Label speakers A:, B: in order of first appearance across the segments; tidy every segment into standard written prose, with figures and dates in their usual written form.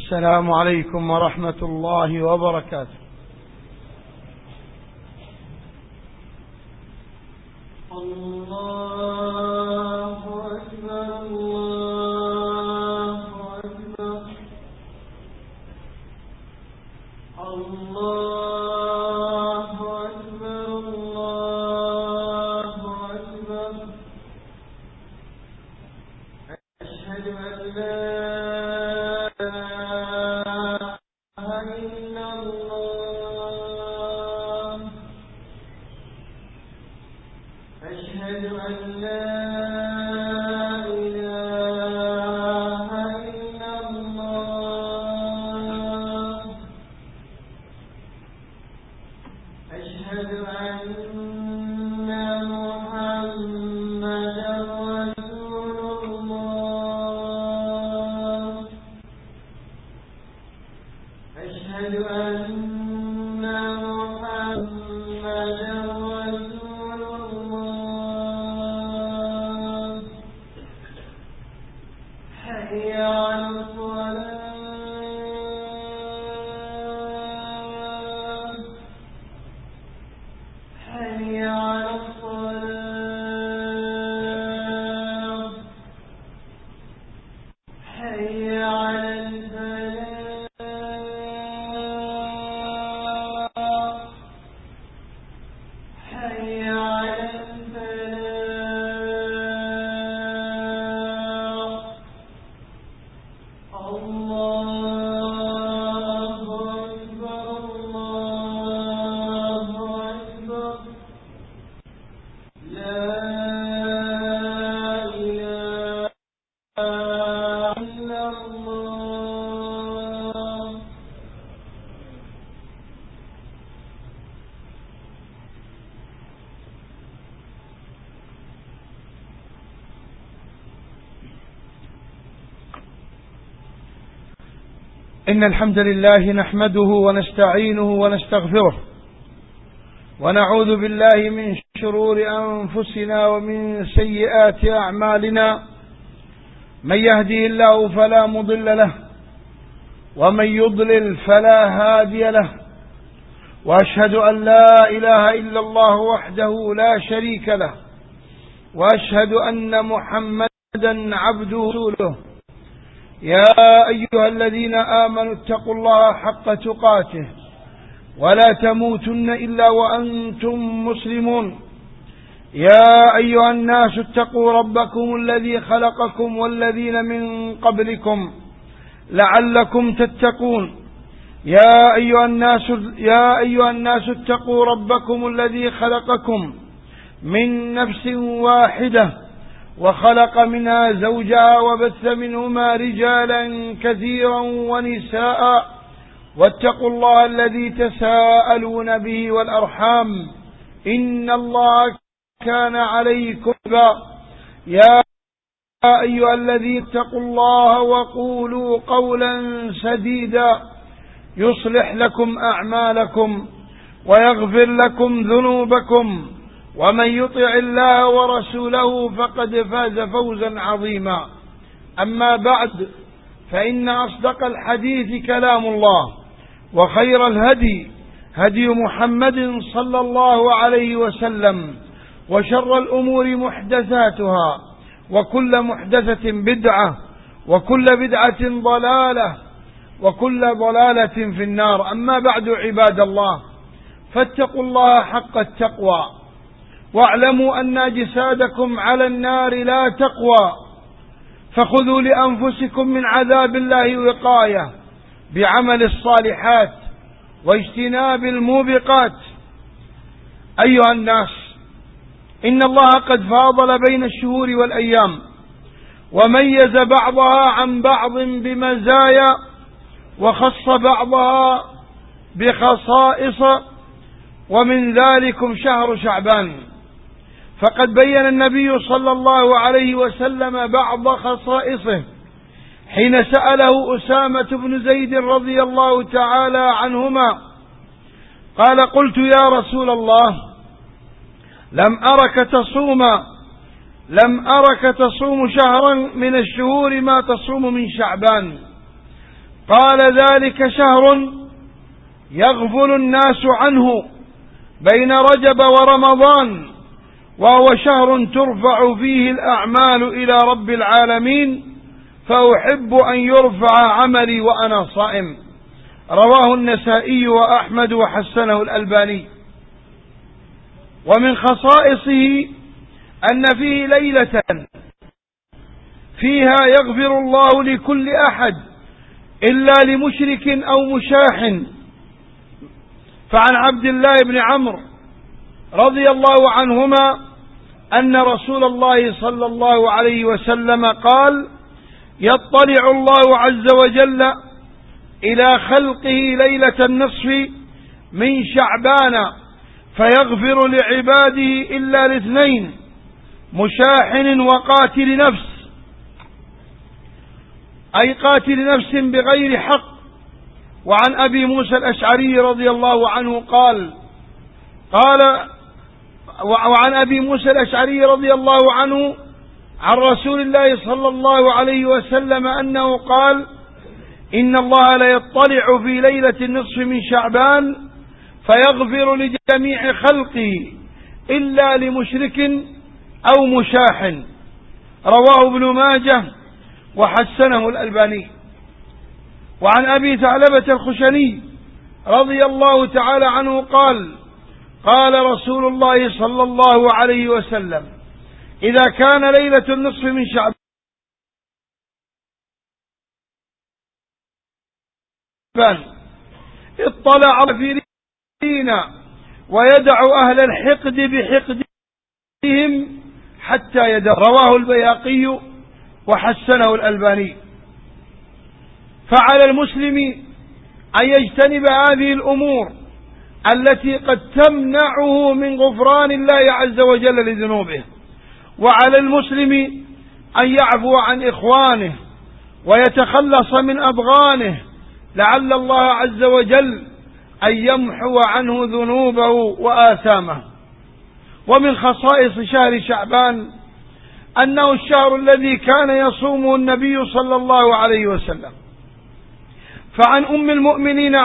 A: السلام عليكم ورحمة الله وبركاته.
B: الله أكبر الله أكبر الله أكبر الله أكبر. أشهد أن لا
A: إن الحمد لله نحمده ونستعينه ونستغفره ونعوذ بالله من شرور أنفسنا ومن سيئات أعمالنا. من يهدي الله فلا مضل له ومن يضلل فلا هادي له، وأشهد أن لا إله إلا الله وحده لا شريك له، وأشهد أن محمدا عبده ورسوله. يا أيها الذين آمنوا اتقوا الله حق تقاته ولا تموتن إلا وأنتم مسلمون. يا أيها الناس اتقوا ربكم الذي خلقكم والذين من قبلكم لعلكم تتقون. يا أيها الناس اتقوا ربكم الذي خلقكم من نفس واحدة وخلق منها زوجها وبث منهما رجالا كثيرا ونساء، واتقوا الله الذي تساءلون به والأرحام إن الله كان عليكم رقيبا. يا أيها الذين اتقوا الله وقولوا قولا سديدا يصلح لكم أعمالكم ويغفر لكم ذنوبكم، ومن يطع الله ورسوله فقد فاز فوزا عظيما. أما بعد، فإن أصدق الحديث كلام الله، وخير الهدي هدي محمد صلى الله عليه وسلم، وشر الأمور محدثاتها، وكل محدثة بدعة، وكل بدعة ضلالة، وكل ضلالة في النار. أما بعد، عباد الله، فاتقوا الله حق التقوى، واعلموا أن أجسادكم على النار لا تقوى، فخذوا لأنفسكم من عذاب الله وقاية بعمل الصالحات واجتناب الموبقات. أيها الناس، إن الله قد فاضل بين الشهور والأيام، وميز بعضها عن بعض بمزايا، وخص بعضها بخصائص، ومن ذلكم شهر شعبان. فقد بين النبي صلى الله عليه وسلم بعض خصائصه حين سأله أسامة بن زيد رضي الله تعالى عنهما، قال: قلت يا رسول الله، لم أرك تصوم شهرا من الشهور ما تصوم من شعبان، قال: ذلك شهر يغفل الناس عنه بين رجب ورمضان، وهو شهر ترفع فيه الأعمال إلى رب العالمين، فأحب أن يرفع عملي وأنا صائم. رواه النسائي وأحمد وحسنه الألباني. ومن خصائصه أن فيه ليلة فيها يغفر الله لكل أحد إلا لمشرك أو مشاح. فعن عبد الله بن عمرو رضي الله عنهما أن رسول الله صلى الله عليه وسلم قال: يطلع الله عز وجل إلى خلقه ليلة النصف من شعبان فيغفر لعباده إلا لاثنين: مشاحن وقاتل نفس، أي قاتل نفس بغير حق. وعن أبي موسى الأشعري رضي الله عنه وعن أبي موسى الأشعري رضي الله عنه عن رسول الله صلى الله عليه وسلم أنه قال: إن الله ليطلع في ليلة النصف من شعبان فيغفر لجميع خلقه إلا لمشرك أو مشاح. رواه ابن ماجه وحسنه الألباني. وعن أبي ثعلبة الخشني رضي الله تعالى عنه قال رسول الله صلى الله عليه وسلم: إذا كان ليلة النصف من شعبان اطلع في دينا ويدع أهل الحقد بحقدهم حتى يدع. رواه البيهقي وحسنه الألباني. فعلى المسلم أن يجتنب هذه الأمور التي قد تمنعه من غفران الله عز وجل لذنوبه، وعلى المسلم أن يعفو عن إخوانه ويتخلص من أبغانه، لعل الله عز وجل أن يمحو عنه ذنوبه وآثامه. ومن خصائص شهر شعبان أنه الشهر الذي كان يصومه النبي صلى الله عليه وسلم. فعن أم المؤمنين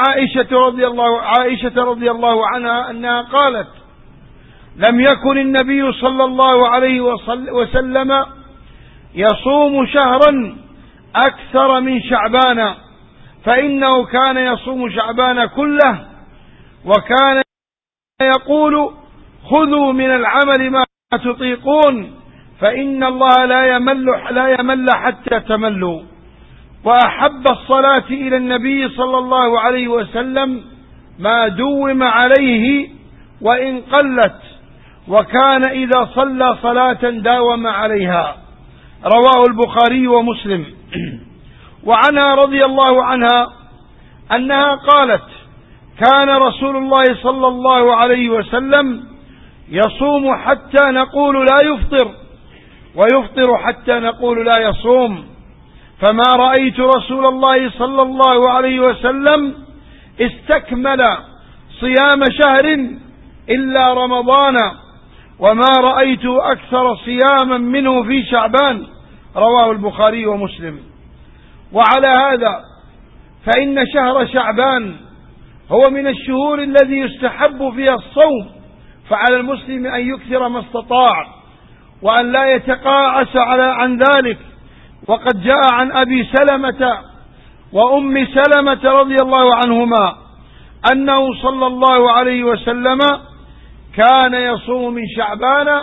A: عائشة رضي الله عنها أنها قالت: لم يكن النبي صلى الله عليه وسلم يصوم شهرا أكثر من شعبان، فإنه كان يصوم شعبان كله، وكان يقول: خذوا من العمل ما تطيقون، فإن الله لا يمل حتى تملوا. وأحب الصلاة إلى النبي صلى الله عليه وسلم ما دوم عليه وإن قلت، وكان إذا صلى صلاة داوم عليها. رواه البخاري ومسلم. وعنها رضي الله عنها أنها قالت: كان رسول الله صلى الله عليه وسلم يصوم حتى نقول لا يفطر، ويفطر حتى نقول لا يصوم، فما رأيت رسول الله صلى الله عليه وسلم استكمل صيام شهر إلا رمضان، وما رأيت أكثر صياما منه في شعبان. رواه البخاري ومسلم. وعلى هذا فإن شهر شعبان هو من الشهور الذي يستحب فيها الصوم، فعلى المسلم أن يكثر ما استطاع وأن لا يتقاعس عن ذلك. وقد جاء عن أبي سلمة وأم سلمة رضي الله عنهما أنه صلى الله عليه وسلم كان يصوم من شعبان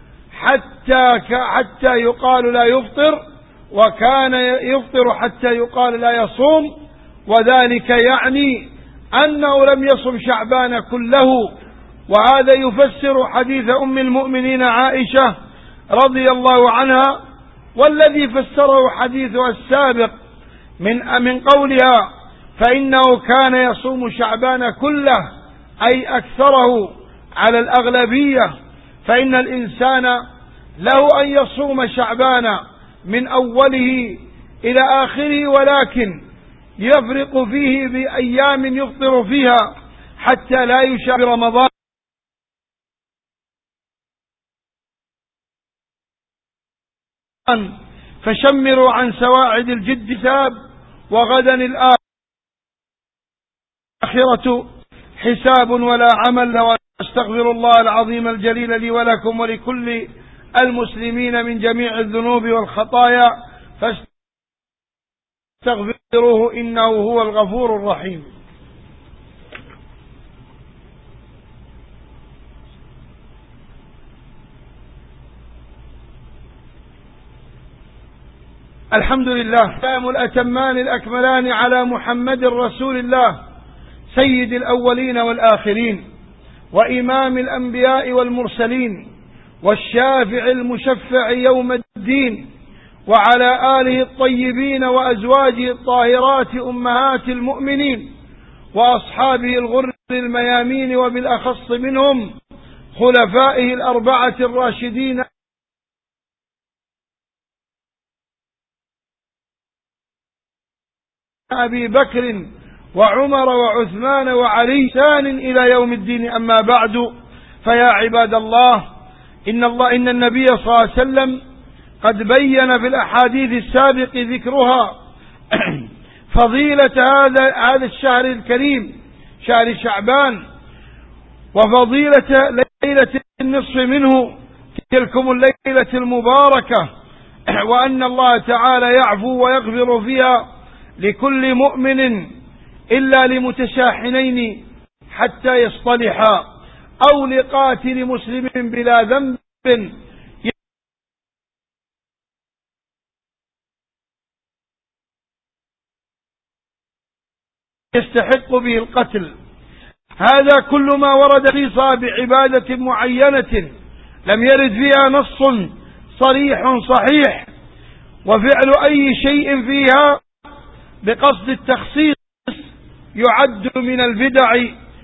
A: حتى يقال لا يفطر، وكان يفطر حتى يقال لا يصوم، وذلك يعني أنه لم يصم شعبان كله. وهذا يفسر حديث أم المؤمنين عائشة رضي الله عنها، والذي فسره حديثها السابق من قولها: فإنه كان يصوم شعبان كله، أي أكثره على الأغلبية. فإن الإنسان له أن يصوم شعبان من أوله إلى آخره، ولكن يفرق فيه بأيام يفطر فيها حتى لا يشابه رمضان. فشمروا عن سواعد الجد ثاب، وغدا الآخر. والآخرة حساب ولا عمل. وأستغفر الله العظيم الجليل لي ولكم ولكل المسلمين من جميع الذنوب والخطايا، فاستغفروه إنه هو الغفور الرحيم. الحمد لله، السلام الأتمان الأكملان على محمد رسول الله سيد الأولين والآخرين وإمام الأنبياء والمرسلين والشافع المشفع يوم الدين، وعلى آله الطيبين وأزواجه الطاهرات أمهات المؤمنين وأصحابه الغر الميامين، وبالأخص منهم خلفائه الأربعة الراشدين أبي بكر وعمر وعثمان وعلي سان إلى يوم الدين. أما بعد، فيا عباد الله، إن النبي صلى الله عليه وسلم قد بين في الأحاديث السابق ذكرها فضيلة هذا الشهر الكريم شهر شعبان، وفضيلة ليلة النصف منه تلكم الليلة المباركة، وأن الله تعالى يعفو ويغفر فيها لكل مؤمن إلا لمتشاحنين حتى يصطلحا، أو لقاتل مسلم بلا ذنب يستحق به القتل. هذا كل ما ورد في بعبادة معينة لم يرد فيها نص صريح صحيح، وفعل أي شيء فيها بقصد التخصيص يعد من البدع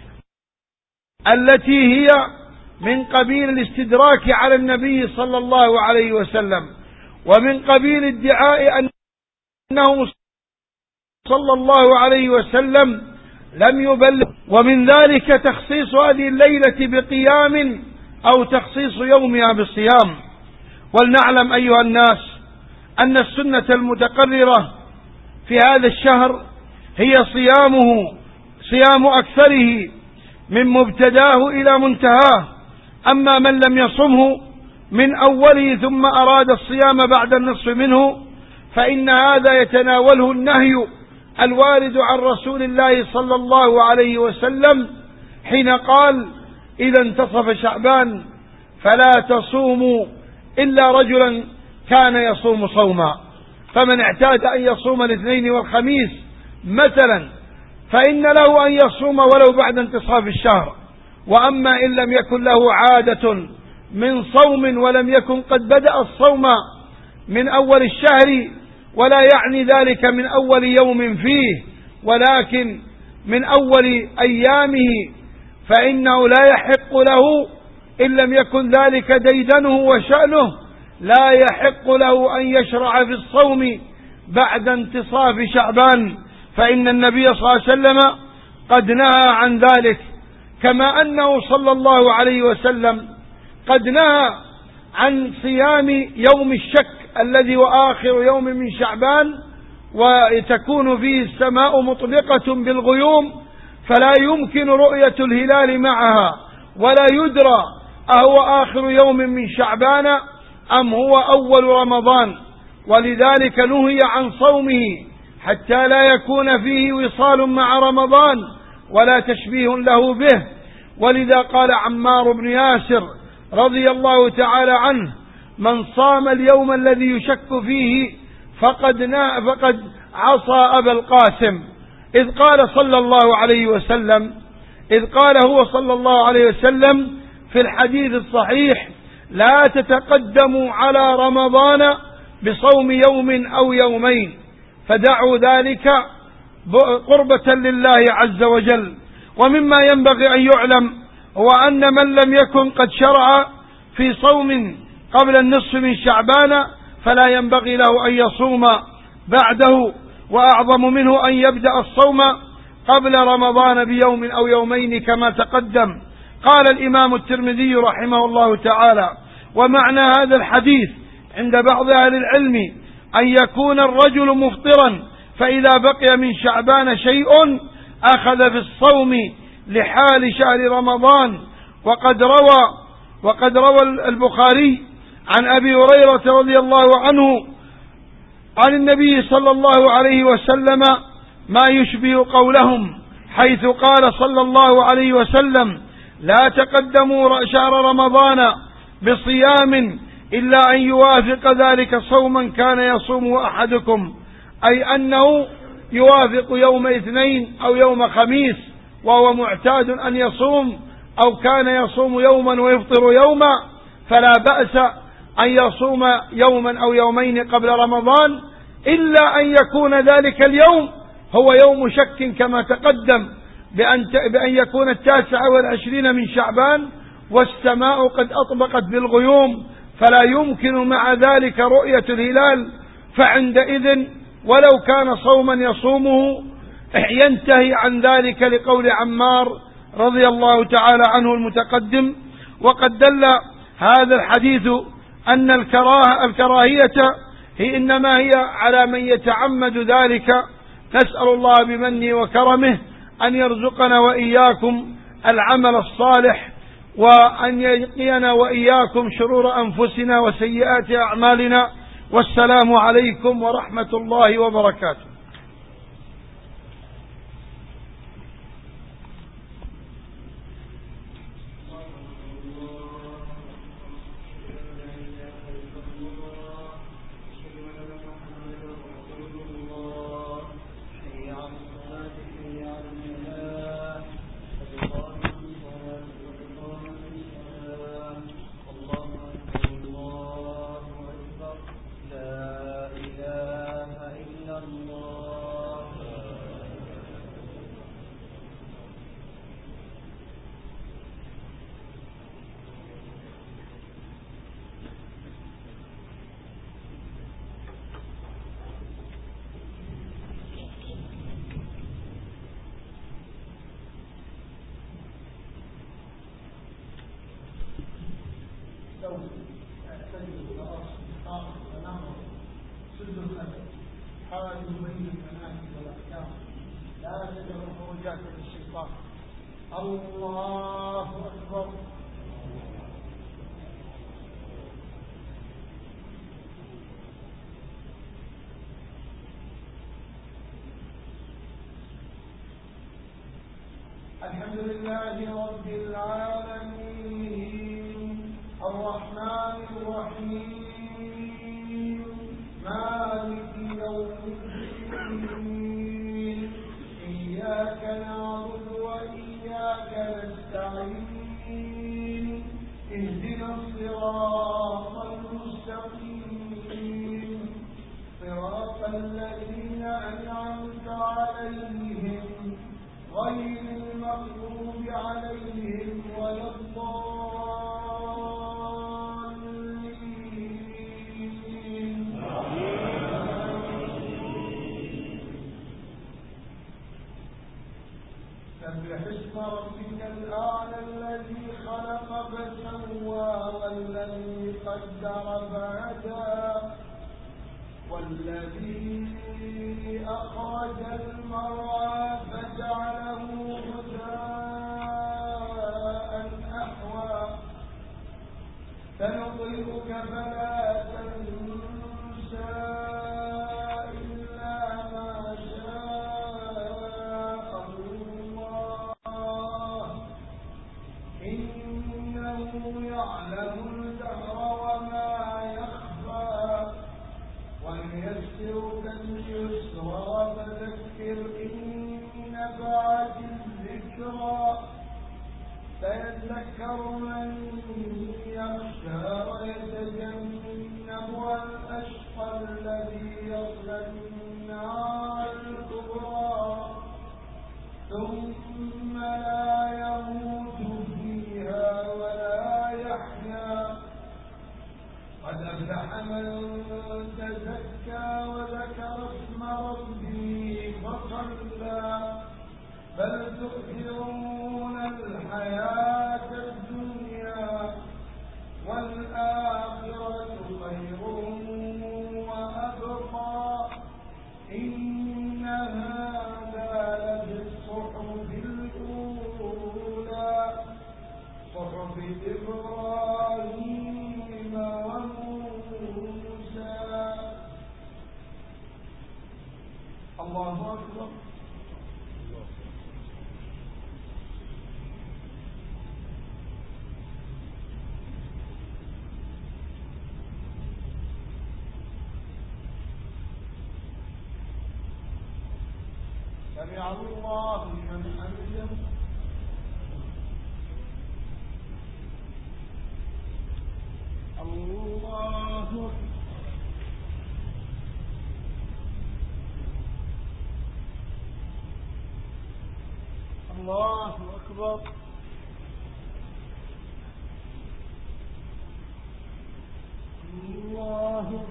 A: التي هي من قبيل الاستدراك على النبي صلى الله عليه وسلم، ومن قبيل ادعاء أنه صلى الله عليه وسلم لم يبلغ، ومن ذلك تخصيص هذه الليلة بقيام أو تخصيص يومها بالصيام. ولنعلم أيها الناس أن السنة المتقررة في هذا الشهر هي صيام أكثره من مبتداه إلى منتهاه. أما من لم يصمه من أوله ثم أراد الصيام بعد النصف منه، فإن هذا يتناوله النهي الوارد عن رسول الله صلى الله عليه وسلم حين قال: إذا انتصف شعبان فلا تصوموا إلا رجلا كان يصوم صوما. فمن اعتاد أن يصوم الاثنين والخميس مثلا فإن له أن يصوم ولو بعد انتصاف الشهر. وأما إن لم يكن له عادة من صوم ولم يكن قد بدأ الصوم من أول الشهر، ولا يعني ذلك من أول يوم فيه ولكن من أول أيامه، فإنه لا يحق له إن لم يكن ذلك ديدنه وشأنه، لا يحق له أن يشرع في الصوم بعد انتصاف شعبان، فإن النبي صلى الله عليه وسلم قد نهى عن ذلك، كما أنه صلى الله عليه وسلم قد نهى عن صيام يوم الشك الذي هو آخر يوم من شعبان، وتكون فيه السماء مطبقة بالغيوم فلا يمكن رؤية الهلال معها، ولا يدرى أهو آخر يوم من شعبان أم هو أول رمضان. ولذلك نهي عن صومه حتى لا يكون فيه وصال مع رمضان ولا تشبيه له به. ولذا قال عمار بن ياسر رضي الله تعالى عنه: من صام اليوم الذي يشك فيه فقد عصى أبا القاسم. إذ قال هو صلى الله عليه وسلم في الحديث الصحيح: لا تتقدموا على رمضان بصوم يوم أو يومين، فدعوا ذلك قربة لله عز وجل. ومما ينبغي أن يعلم هو أن من لم يكن قد شرع في صوم قبل النصف من شعبان فلا ينبغي له أن يصوم بعده، وأعظم منه أن يبدأ الصوم قبل رمضان بيوم أو يومين كما تقدم. قال الإمام الترمذي رحمه الله تعالى: ومعنى هذا الحديث عند بعض أهل العلم أن يكون الرجل مفطرا فإذا بقي من شعبان شيء أخذ في الصوم لحال شهر رمضان. وقد روى البخاري عن أبي هريرة رضي الله عنه عن النبي صلى الله عليه وسلم ما يشبه قولهم، حيث قال صلى الله عليه وسلم: لا تقدموا شهر رمضان بصيام إلا أن يوافق ذلك صوما كان يصوم أحدكم، أي أنه يوافق يوم اثنين أو يوم خميس وهو معتاد أن يصوم، أو كان يصوم يوما ويفطر يوما، فلا بأس أن يصوم يوما أو يومين قبل رمضان، إلا أن يكون ذلك اليوم هو يوم شك كما تقدم، بأن يكون 29 من شعبان والسماء قد أطبقت بالغيوم، فلا يمكن مع ذلك رؤية الهلال، فعندئذ ولو كان صوما يصومه ينتهي عن ذلك، لقول عمار رضي الله تعالى عنه المتقدم. وقد دل هذا الحديث أن الكراهية إنما هي على من يتعمد ذلك. نسأل الله بمنه وكرمه أن يرزقنا وإياكم العمل الصالح، وأن يقينا وإياكم شرور أنفسنا وسيئات أعمالنا. والسلام عليكم ورحمة الله وبركاته. الله أكبر. الحمد لله رب العالمين الرحمن الرحيم مالك يوم الدين إياك نعبد وإياك نستعين اهدنا الصراط المستقيم صراط الذين أنعمت عليهم غير المغضوب عليهم ولا الضالين. سبح اسم ربك الأعلى الذي خلق فسوى والذي قدر فهدى والذي أخرج المرعى فجعله غثاء أحوى سنقرئك فلا تنسى إلا ما شاء الله إنه يعلم الجهر وما يخفى ونيسرك الله أكبر. سمع الله لمن حمده. الله أكبر. الله أكبر. الله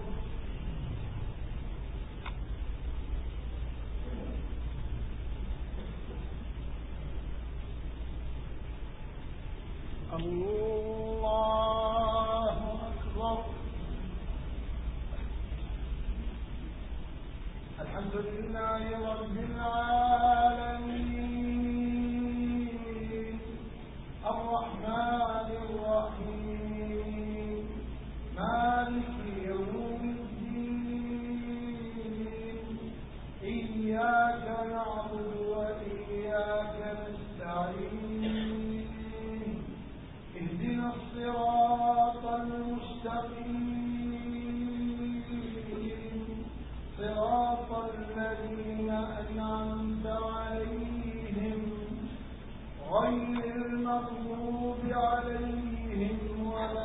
A: الله أكبر. الحمد لله رب العالمين الرحمن الرحيم مالك يوم الدين إياك نعبد وإياك نستعين اهدنا الصراط المستقيم صراط الذين أنعمت عليهم غير المغضوب عليهم ولا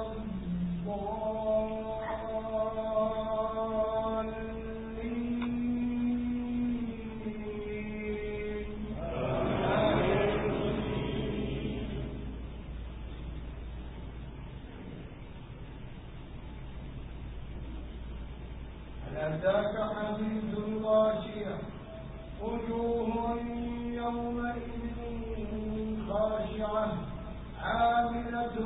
A: أتاك حديث الغاشية وجوه يومئذ خاشعة عاملة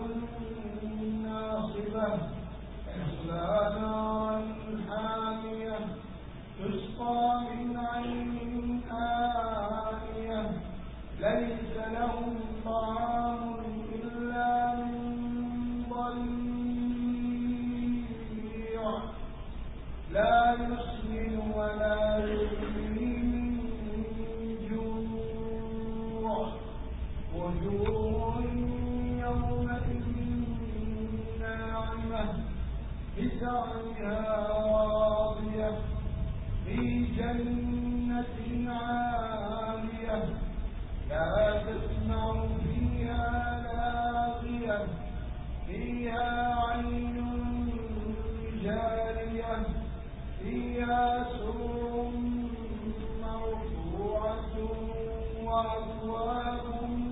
A: ناصبة تصلى نارا حامية تسقى من عين آنية ليس لهم طعام إلا من ضريع لا يسمن ولا يغني من جوع وجوه يومئذ ناعمة لسعيها راضية في جنة عالية لا تسمع فيها لاغية فيها عين جارية فيها سرر مرفوعة وأكواب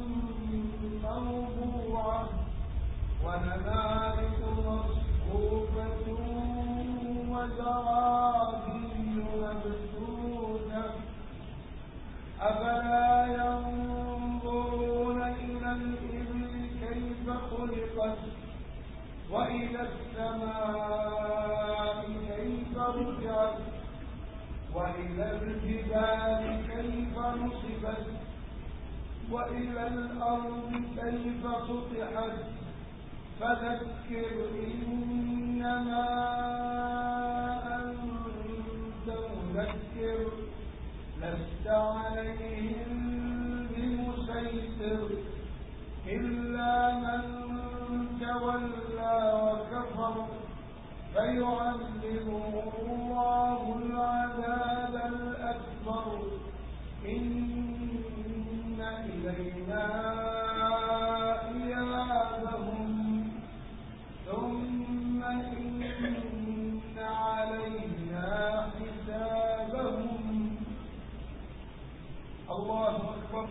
A: موضوعة ونمارق مصفوفة وزرابي مبثوثة أفلا ينظرون إلى الإبل كيف خلقت وإلى السماء كيف رفعت وإلى الجبال كيف نصبت وإلى الأرض كيف سطحت فذكر إنما أنت مذكر لست عليهم بمسيطر إلا من تولى وكفر فيعذبه الله العذاب الأكبر إن إلينا إيابهم ثم إن علينا حسابهم. الله أكبر.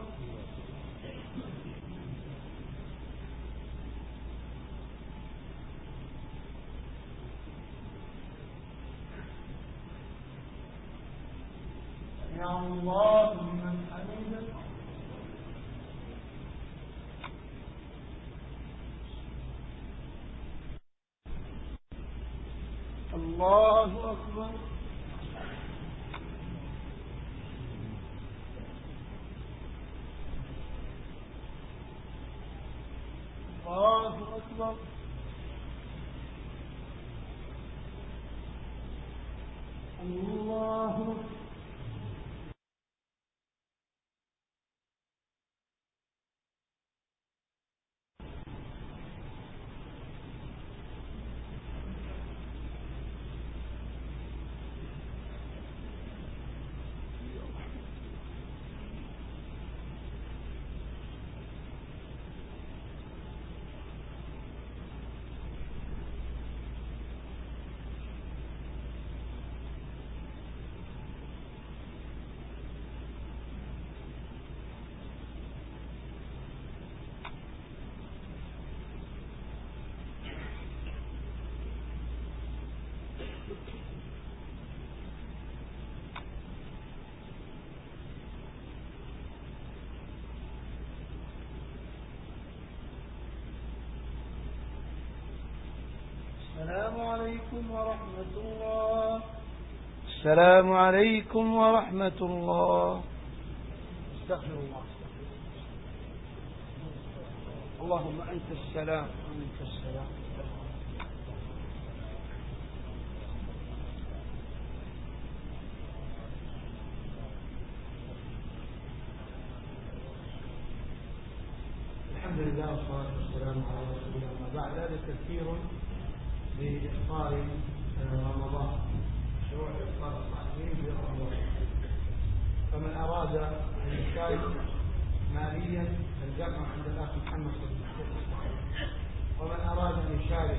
A: يا الله لمن حمده. الله أكبر. الله أكبر. الله
B: السلام عليكم ورحمة الله.
A: السلام عليكم ورحمة الله. استغفر الله. اللهم أنت السلام ومنك السلام.
C: الحمد لله والصلاة والسلام على رسول الله. أما بعد، هذا تذكير بإفطار رمضان، شروع إفطار الصائمين في رمضان. فمن أراد أن يشارك ماليا فالجمع عند الأخ محمد في التحقيق الصحيح، ومن أراد أن يشارك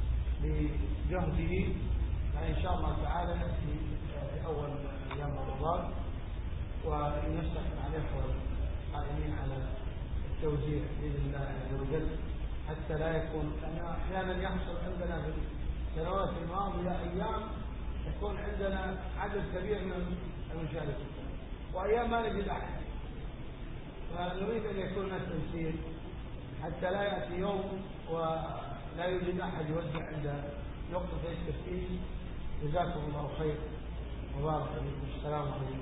C: بجهده فإن شاء الله تعالى نأتي في أول أيام رمضان ونفتح مع الإخوة القائمين على التوزيع بإذن الله عز وجل، حتى لا يكون، لأن أحيانا يحصل عندنا في السنوات الماضية أيام يكون عندنا عدد كبير من المشاركين وأيام ما نجد أحد، فنريد أن يكون التنسيق حتى لا يأتي يوم ولا يوجد أحد يوزع عند نقطة التفتيش. جزاكم الله خير وبارك فيكم. السلام عليكم.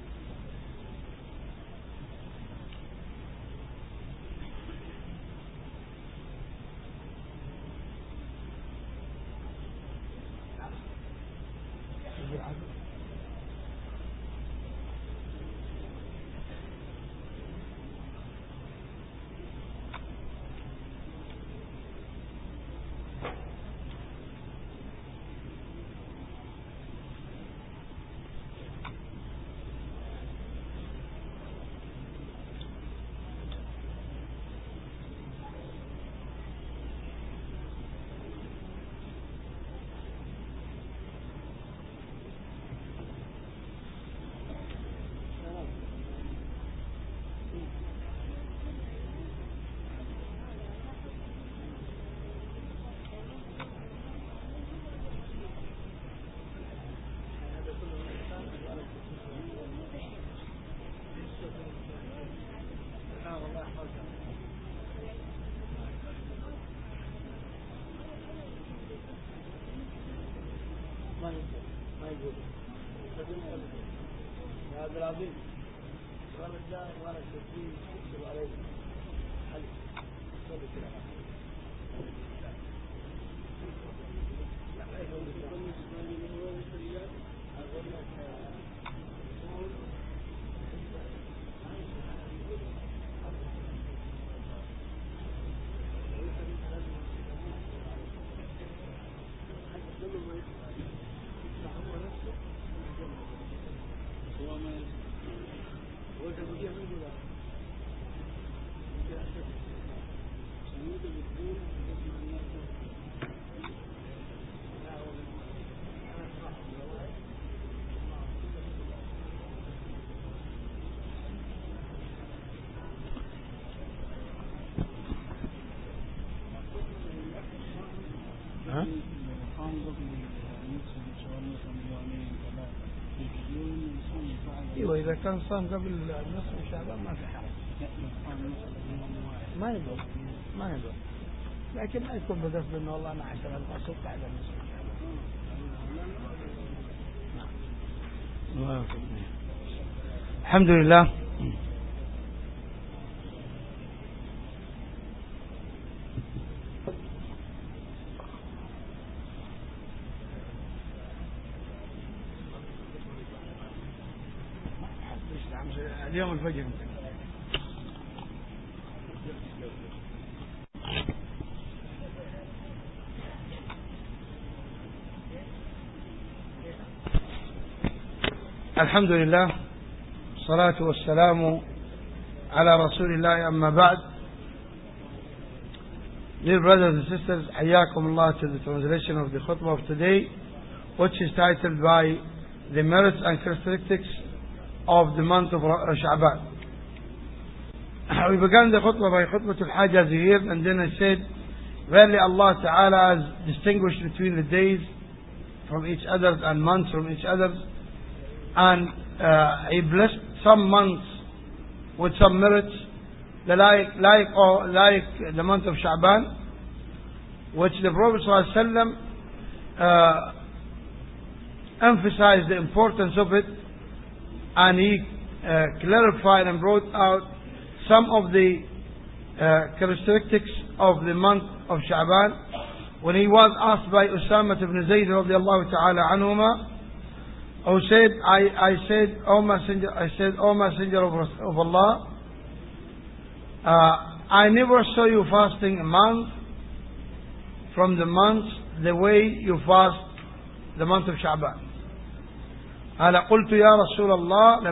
B: يا عبد العزيز ولا الجاي ولا التسليم يكتب عليك حل صلي كده
A: ايوه اذا كان صام قبل نصف شعبان ما في حرج، ما يضر لكن ما يكون بقصد انه والله انا 10 الفصل بعد نصف شعبان. الحمد لله. اليوم الفجر الحمد لله، الصلاة والسلام على رسول الله. أما بعد, dear brothers and sisters, حياكم الله to the translation of the khutbah of today, which is titled by the merits and characteristics of the month of Sha'ban. We began the khutbah by khutbah al-Hajj here, and then I said, verily Allah Ta'ala has distinguished between the days from each other and months from each other, and He blessed some months with some merits, like the month of Sha'ban, which the Prophet ﷺ emphasized the importance of it, and he clarified and brought out some of the characteristics of the month of Sha'ban. When he was asked by Usama ibn Zayd radiallahu ta'ala anhuma, who said, I said, O Messenger of Allah, I never saw you fasting a month from the months the way you fast the month of Sha'ban. قال قلت يا رسول الله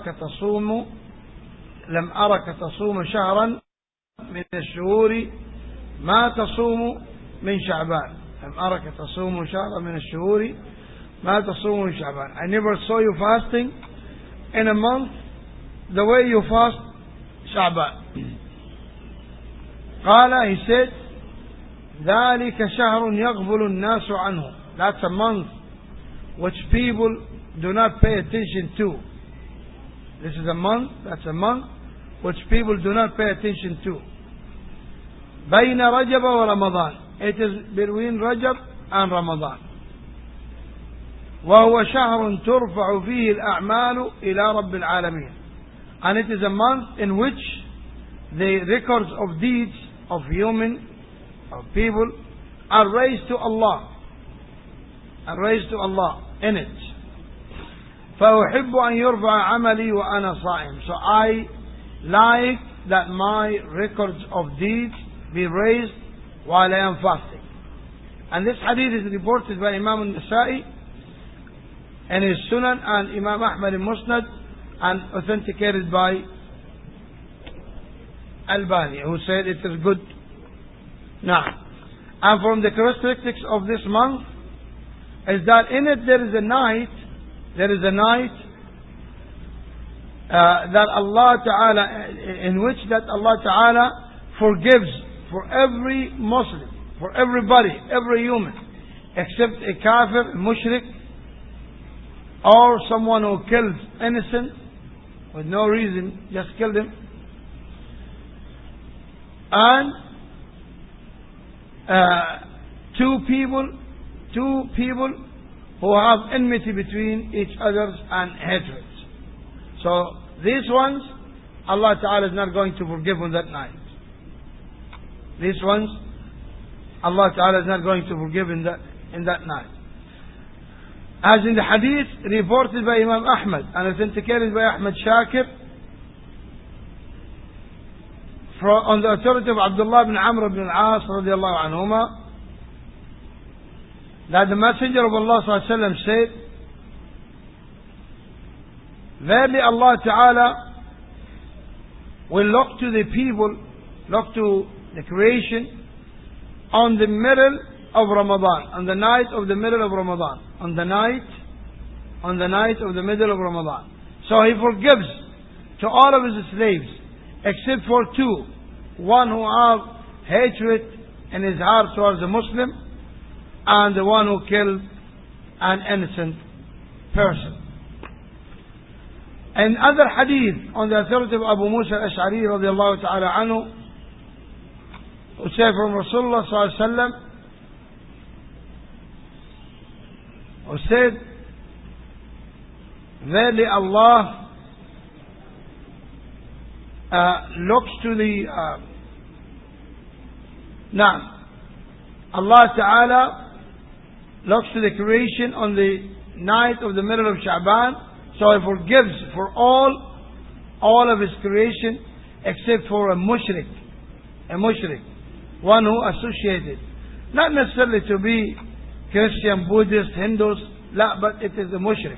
A: لم أرك تصوم شهرا من الشهور ما تصوم من شعبان. لم أرك تصوم شهرا من الشهور ما تصوم من شعبان. I never saw you fasting in a month the way you fast Sha'ban. قال, he said, ذلك شهر يغفل الناس عنه. That's a month which people do not pay attention to. This is a month, that's a month which people do not pay attention to. بين رجب ورمضان. It is between Rajab and Ramadan. وهو شهر ترفع فيه الأعمال إلى رب العالمين. And it is a month in which the records of deeds of people are raised to Allah. Are raised to Allah in it. فأحب أن يرفع عملي وأنا صائم. So I like that my records of deeds be raised while I am fasting. And this hadith is reported by Imam al-Nasa'i in his Sunan and Imam Ahmad al-Musnad, and authenticated by Albani, who said it is good. Now, and from the characteristics of this month is that in it there is a night that Allah Ta'ala, in which that Allah Ta'ala forgives for every Muslim, for everybody, every human, except a kafir, a mushrik, or someone who kills innocent with no reason, just killed him. And two people who have enmity between each other and hatred. So these ones, Allah Ta'ala is not going to forgive on that night. These ones, Allah Ta'ala is not going to forgive in that night. As in the hadith reported by Imam Ahmad and authenticated by Ahmad Shakir, on the authority of Abdullah ibn Amr ibn al-As radiallahu anhuma, that the Messenger of Allah sallallahu alaihi wasallam said, verily Allah Ta'ala will look to the people, look to the creation on the middle of Ramadan, on the night of the middle of Ramadan, on the night of the middle of Ramadan. So He forgives to all of His slaves except for two. One who have hatred in his heart towards a Muslim, and the one who killed an innocent person. In other hadith, on the authority of Abu Musa al-Ash'ari radiallahu ta'ala anhu, who said from Rasulullah sallallahu alaihi wasallam, who said, verily Allah looks to the Allah Ta'ala looks to the creation on the night of the middle of Sha'ban, so He forgives for all of His creation except for a mushrik, one who associated, not necessarily to be Christian, Buddhist, Hindus, but it is a mushrik.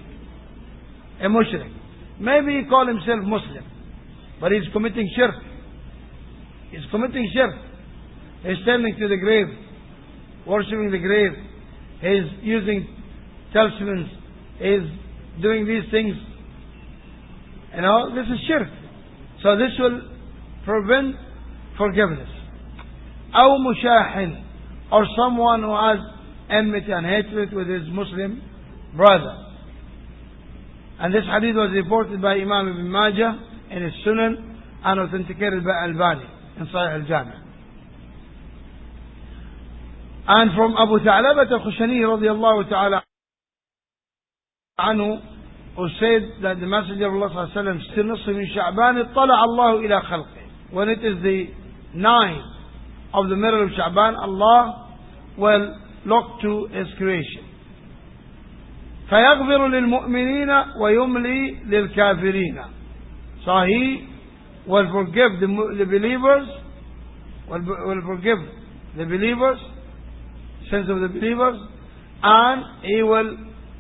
A: Maybe he call himself Muslim, but he's committing shirk. He's standing to the grave, worshipping the grave. He's using talismans. He's doing these things. This is shirk. So this will prevent forgiveness. أو مشاحن, or someone who has enmity and hatred with his Muslim brother. And this hadith was reported by Imam Ibn Majah in his Sunan and authenticated by Albani in Sahih al-Jami'. And from Abu Tha'labat al-Khushani radiyallahu ta'ala anhu, who said that the Messenger of Allah sallallahu alayhi wa sallam, still نصف من شعبان اطلع الله إلى خلقه. When it is the 9th of the middle of Sha'ban, Allah will look to His creation. فيغفر للمؤمنين ويملي للكافرين. So He will forgive the believers, will forgive the believers, sins of the believers, and He will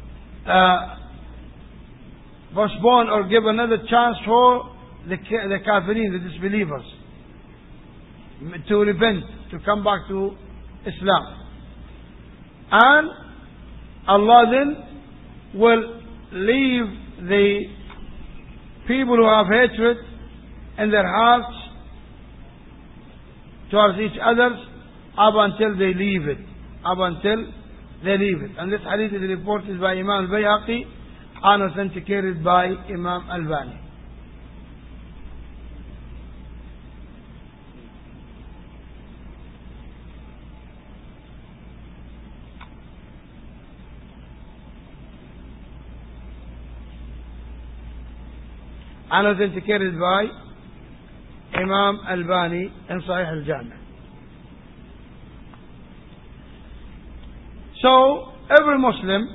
A: postpone or give another chance for the kafirin, the disbelievers, to repent, to come back to Islam. And Allah then will leave the people who have hatred in their hearts towards each other up until they leave it. Up until they leave it. And this hadith is reported by Imam al-Bayhaqi and authenticated by Imam Albani. And authenticated by Imam Albani in Sahih al-Jami'. So, every Muslim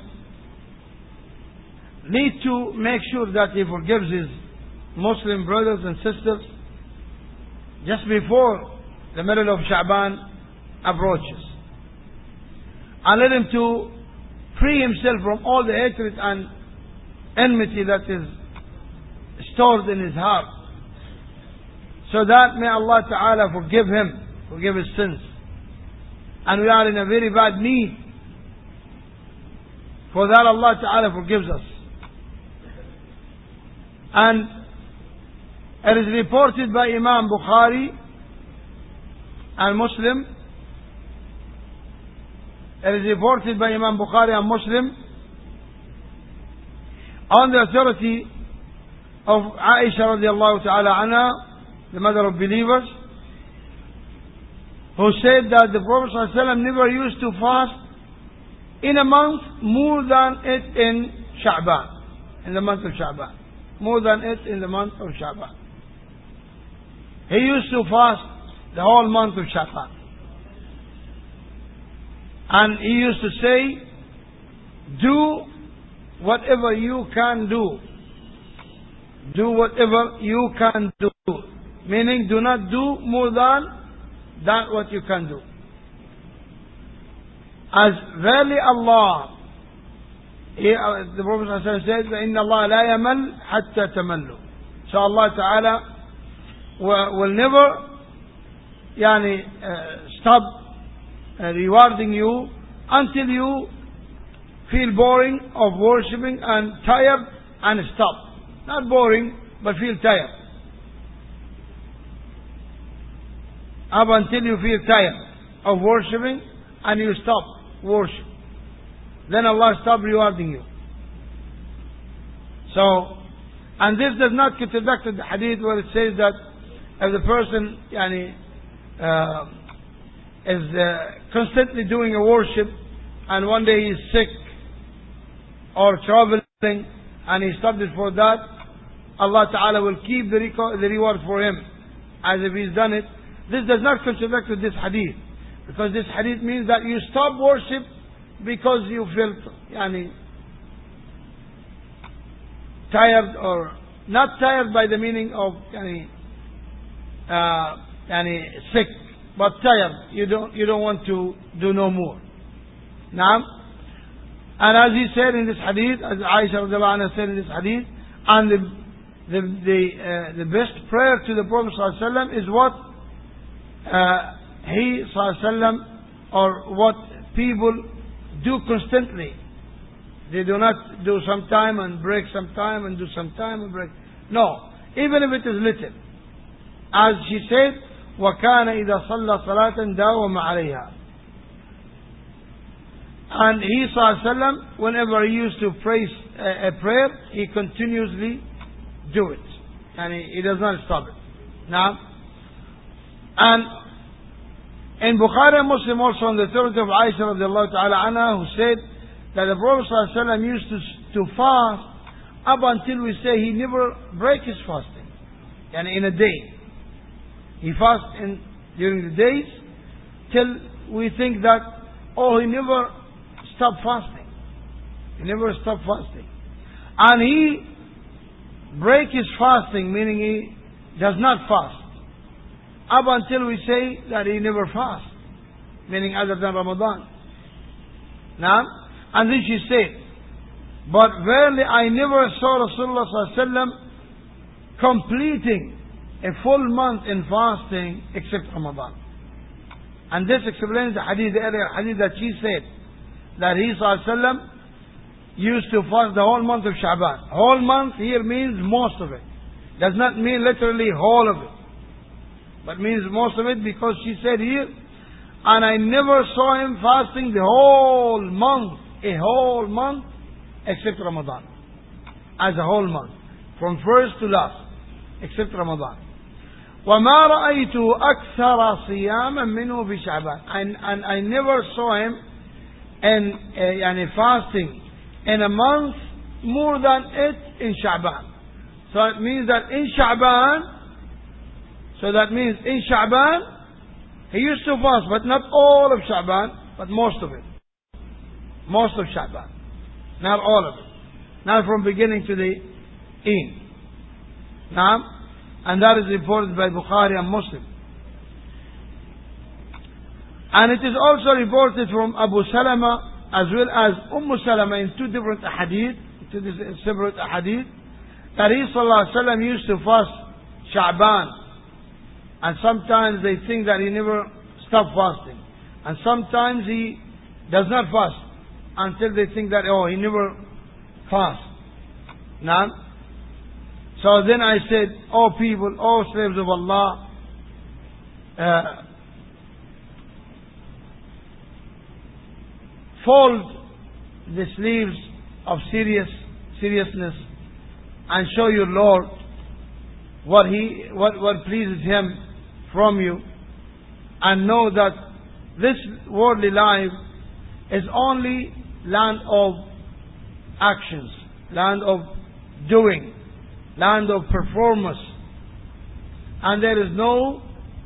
A: needs to make sure that he forgives his Muslim brothers and sisters just before the middle of Sha'ban approaches. And let him to free himself from all the hatred and enmity that is stored in his heart, so that may Allah Ta'ala forgive him, forgive his sins. And we are in a very bad need for that. Allah Ta'ala forgives us. And it is reported by Imam Bukhari and Muslim, it is reported by Imam Bukhari and Muslim on the authority of Aisha radiallahu ta'ala anha, the mother of believers, who said that the Prophet sallallahu alaihi wasallam never used to fast in a month more than it in Sha'ban, in the month of Sha'ban, more than it in the month of Sha'ban. He used to fast the whole month of Sha'ban. And he used to say, do whatever you can do. Do whatever you can do. Meaning, do not do more than that what you can do. As verily Allah, the Prophet says, إِنَّ اللَّهَ لَا يَمَلْ حَتَّى تَمَلُّ. So Allah Ta'ala will never stop rewarding you until you feel boring of worshipping and tired and stop. Not boring, but feel tired. Up until you feel tired of worshipping and you stop worship. Then Allah stop rewarding you. So, and this does not contradict the hadith where it says that if the person is constantly doing a worship and one day he is sick or traveling and he stopped it for that, Allah Ta'ala will keep the reward for him as if he's done it. This does not contradict with this hadith, because this hadith means that you stop worship because you felt tired, or not tired by the meaning of sick, but tired. You don't want to do no more. Naam. And as he said in this hadith, as Aisha radiallahu anha said in this hadith, and the best prayer to the Prophet sallallahu alaihi wasallam is what he sallallahu alaihi wasallam, or what people do constantly. They do not do some time and break some time and do some time and break. No, even if it is little. As she said, وَكَانَ إِذَا صَلَّى صَلَاةً دَاوَمَ عَلَيْهَا. And he sallallahu alaihi wasallam, whenever he used to pray a prayer, he continuously do it, and he does not stop it. Now, and In Bukhari and Muslim also on the authority of Aisha radiallahu ta'ala anha, who said that the Prophet ﷺ used to fast up until we say he never break his fasting. And in a day. He fasts during the days till we think that, oh, he never stopped fasting. He never stopped fasting. And he break his fasting, meaning he does not fast. Up until we say that he never fasts, meaning other than Ramadan. Now, and then she said, but verily I never saw Rasulullah sallallahu alaihi wasallam completing a full month in fasting except Ramadan. And this explains the hadith, the earlier hadith that she said, that he sallallahu alaihi wasallam used to fast the whole month of Sha'ban. Whole month here means most of it. Does not mean literally whole of it, but means most of it, because she said here, and I never saw him fasting the whole month, a whole month, except Ramadan. As a whole month. From first to last. Except Ramadan. وَمَا رَأَيْتُ أَكْثَرَ صِيَامًا مِنْهُ فِي شَعْبَانَ. And I never saw him in fasting in a month more than it in Sha'ban. So it means that in Sha'ban, he used to fast, but not all of Sha'ban, but most of it. Most of Sha'ban. Not all of it. Not from beginning to the end. Now, and that is reported by Bukhari and Muslim. And it is also reported from Abu Salama as well as Salama in two different ahadith, separate ahadith, that he sallallahu alaihi wasallam used to fast Sha'ban. And sometimes they think that he never stopped fasting. And sometimes he does not fast until they think that, oh, he never fasts. Now, so then I said, oh people, oh slaves of Allah, fold the sleeves of seriousness and show your Lord what pleases Him from you, and know that this worldly life is only land of actions, land of doing, land of performance, and there is no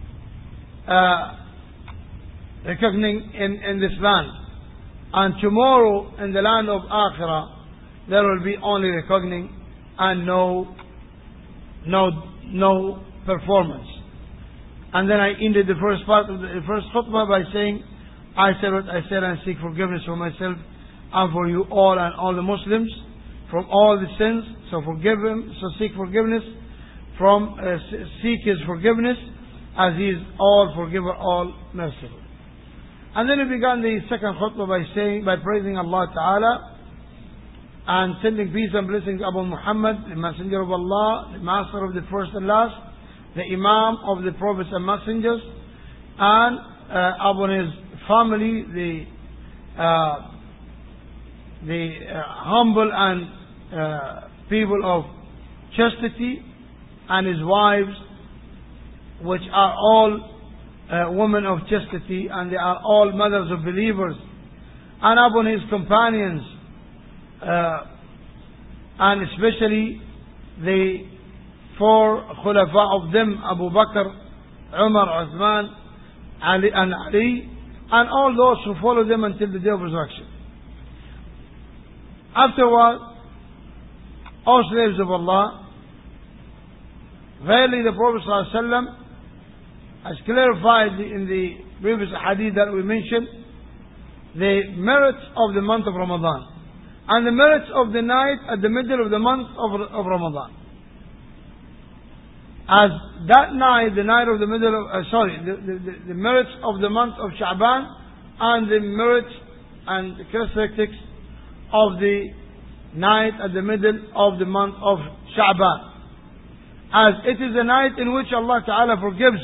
A: reckoning in this land. And tomorrow in the land of Akhirah there will be only reckoning and no performance. And then I ended the first part of the first khutbah by saying, I said what I said, and seek forgiveness for myself and for you all and all the Muslims from all the sins. So forgive him, so seek forgiveness from seek his forgiveness, as he is all forgiver, all merciful. And then we began the second khutbah by praising Allah Ta'ala and sending peace and blessings upon Muhammad, the messenger of Allah, the master of the first and last, the imam of the prophets and messengers, and upon his family, the humble and people of chastity, and his wives, which are all women of chastity, and they are all mothers of believers, and upon his companions, and especially the four khulafa of them, Abu Bakr, Umar, Uthman, Ali, and all those who follow them until the day of resurrection. Afterward, O slaves of Allah, verily the Prophet ﷺ has clarified in the previous hadith that we mentioned the merits of the month of Ramadan and the merits of the night at the middle of the month of Ramadan. As that night, the night of the middle of, the merits of the month of Sha'ban and the merits and the characteristics of the night at the middle of the month of Sha'ban. As it is a night in which Allah Ta'ala forgives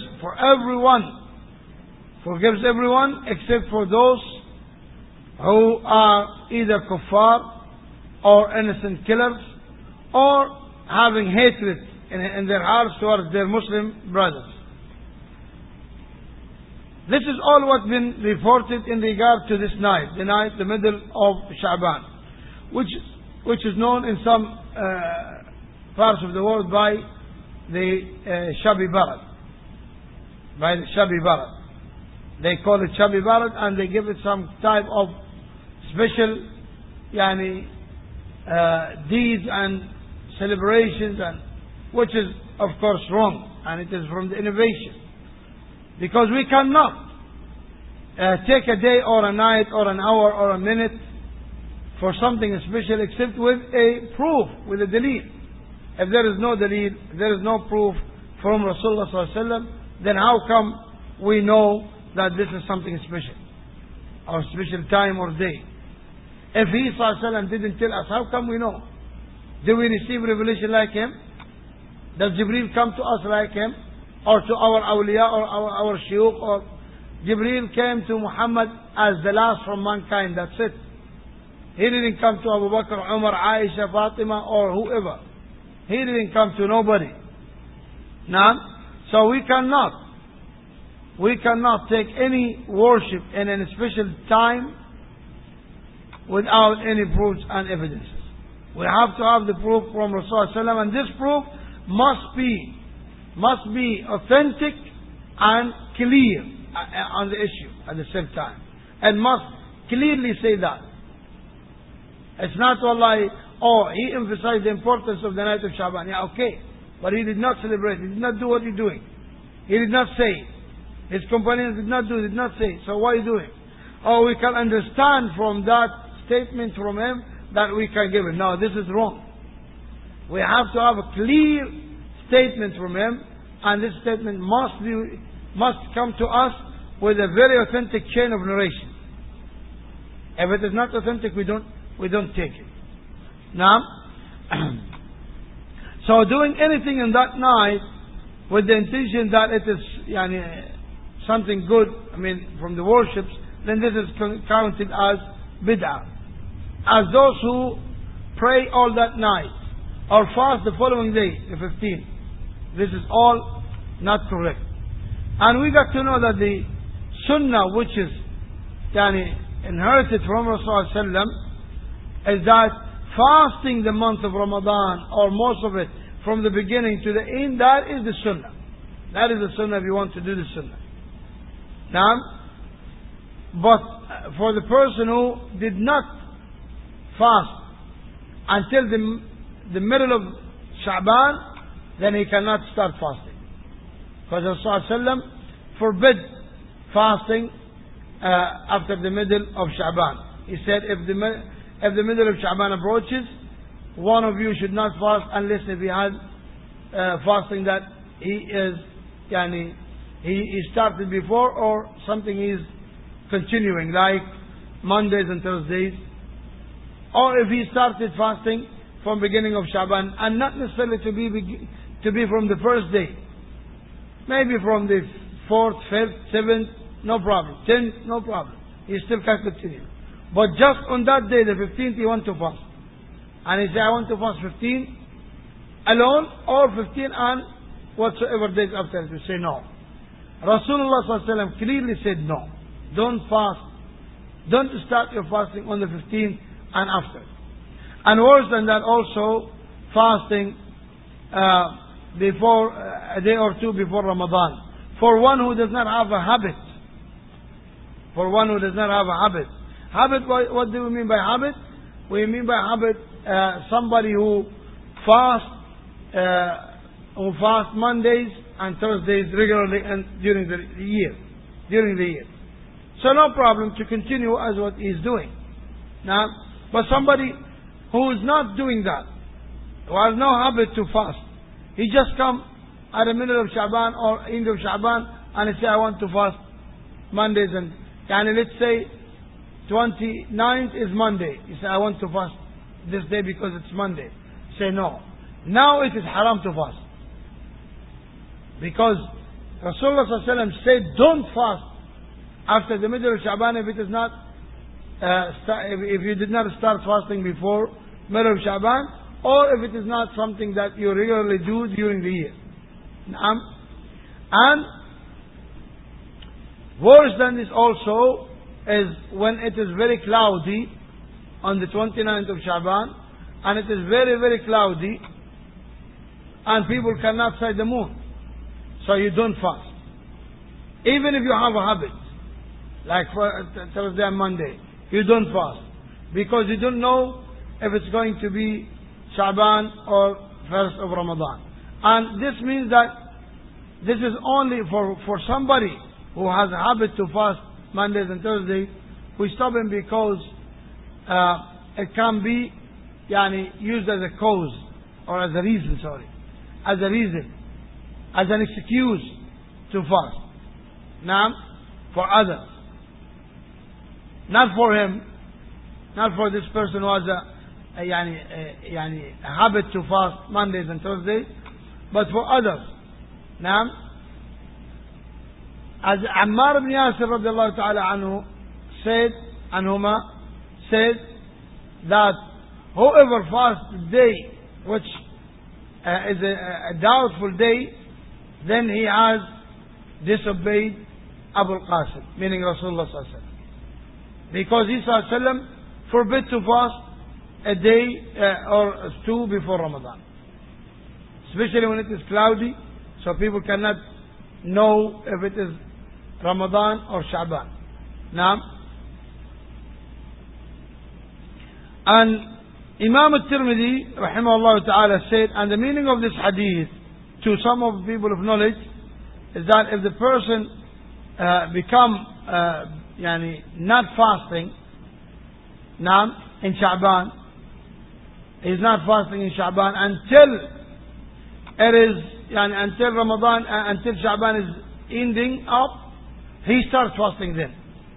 A: everyone except for those who are either kuffar or innocent killers or having hatred in their hearts towards their Muslim brothers. This is all what's been reported in regard to this night, the night, the middle of Sha'ban, which is known in some parts of the world by the Shabi Barat. By the Shabi Barat. They call it Shabi Barat, and they give it some type of special deeds and celebrations, and which is of course wrong, and it is from the innovation. Because we cannot take a day or a night or an hour or a minute for something special except with a proof, with a dalil. If there is no dalil, if there is no proof from Rasulullah sallallahu alaihi wasallam, then how come we know that this is something special, or special time or day? If he sallallahu alaihi wasallam didn't tell us, how come we know? Do we receive revelation like him? Does Jibreel come to us like him? Or to our awliya or our shuyukh? Or Jibreel came to Muhammad as the last from mankind, that's it. He didn't come to Abu Bakr, Umar, Aisha, Fatima, or whoever. He didn't come to nobody. Now, so we cannot take any worship in a special time without any proofs and evidences. We have to have the proof from Rasulullah, and this proof must be authentic and clear on the issue at the same time, and must clearly say that. It's not wallahi, he emphasized the importance of the night of Sha'ban. Yeah, okay, but he did not celebrate. He did not do what he's doing. He did not say. His companions did not say. So what are you doing? We can understand from that statement from him that we can give it. No, this is wrong. We have to have a clear statement from him, and this statement must come to us with a very authentic chain of narration. If it is not authentic, we don't take it. Now, so doing anything in that night with the intention that it is something good, from the worships, then this is counted as bid'ah. As those who pray all that night or fast the following day, the 15th. This is all not correct. And we got to know that the sunnah which is inherited from Rasulullah is that fasting the month of Ramadan, or most of it, from the beginning to the end, that is the sunnah. That is the sunnah if you want to do the sunnah. Now, but for the person who did not fast until the middle of Sha'ban, then he cannot start fasting. Because Rasulullah forbid fasting after the middle of Sha'ban. He said, if the middle of Sha'ban approaches, one of you should not fast unless if he has fasting that he is he started before, or something he is continuing, like Mondays and Thursdays. Or if he started fasting from beginning of Sha'ban, and not necessarily to be from the first day, maybe from the 4th, 5th, 7th, no problem, 10th, no problem, he still can continue. But just on that day, the 15th, he wants to fast, and he said, I want to fast 15 alone, or 15 and whatsoever days after. We say no. Rasulullah ﷺ clearly said no, don't fast, don't start your fasting on the 15th and after. And worse than that, also fasting before a day or two before Ramadan, for one who does not have a habit. For one who does not have a habit. Habit, what do we mean by habit? We mean by habit somebody who fasts Mondays and Thursdays regularly and during the year. So no problem to continue as what he is doing. Now, but somebody who is not doing that, who has no habit to fast, he just come at the middle of Sha'ban or end of Sha'ban and he say, I want to fast Mondays, and let's say 29th is Monday. He say, I want to fast this day because it's Monday. Say no. Now it is haram to fast. Because Rasulullah ﷺ said, don't fast after the middle of Sha'ban if it is not if you did not start fasting before middle of Sha'ban, or if it is not something that you regularly do during the year. And Worse than this also is when it is very cloudy on the 29th of Sha'ban, and it is very, very cloudy, and people cannot sight the moon. So you don't fast. Even if you have a habit, like for Thursday and Monday, you don't fast. Because you don't know if it's going to be Sha'ban or first of Ramadan. And this means that this is only for somebody who has a habit to fast Mondays and Thursdays. We stop him because it can be used as a cause, or as a reason, as an excuse to fast. Now, for others. Not for him, not for this person who has a habit to fast Mondays and Thursdays, but for others. Now, as Ammar ibn Yasir radiallahu ta'ala anhu said that whoever fasts the day which is a doubtful day, then he has disobeyed Abu al-Qasim, meaning Rasulullah sallallahu alaihi wasallam. Because he sallallahu alaihi wasallam forbid to fast a day or two before Ramadan. Especially when it is cloudy, so people cannot know if it is Ramadan or Sha'ban. Now, and Imam al-Tirmidhi rahimahullah ta'ala said, and the meaning of this hadith to some of the people of knowledge is that if the person become not fasting now in Sha'ban, he is not fasting in Sha'ban until it is until Ramadan, until Sha'ban is ending up, he starts fasting then.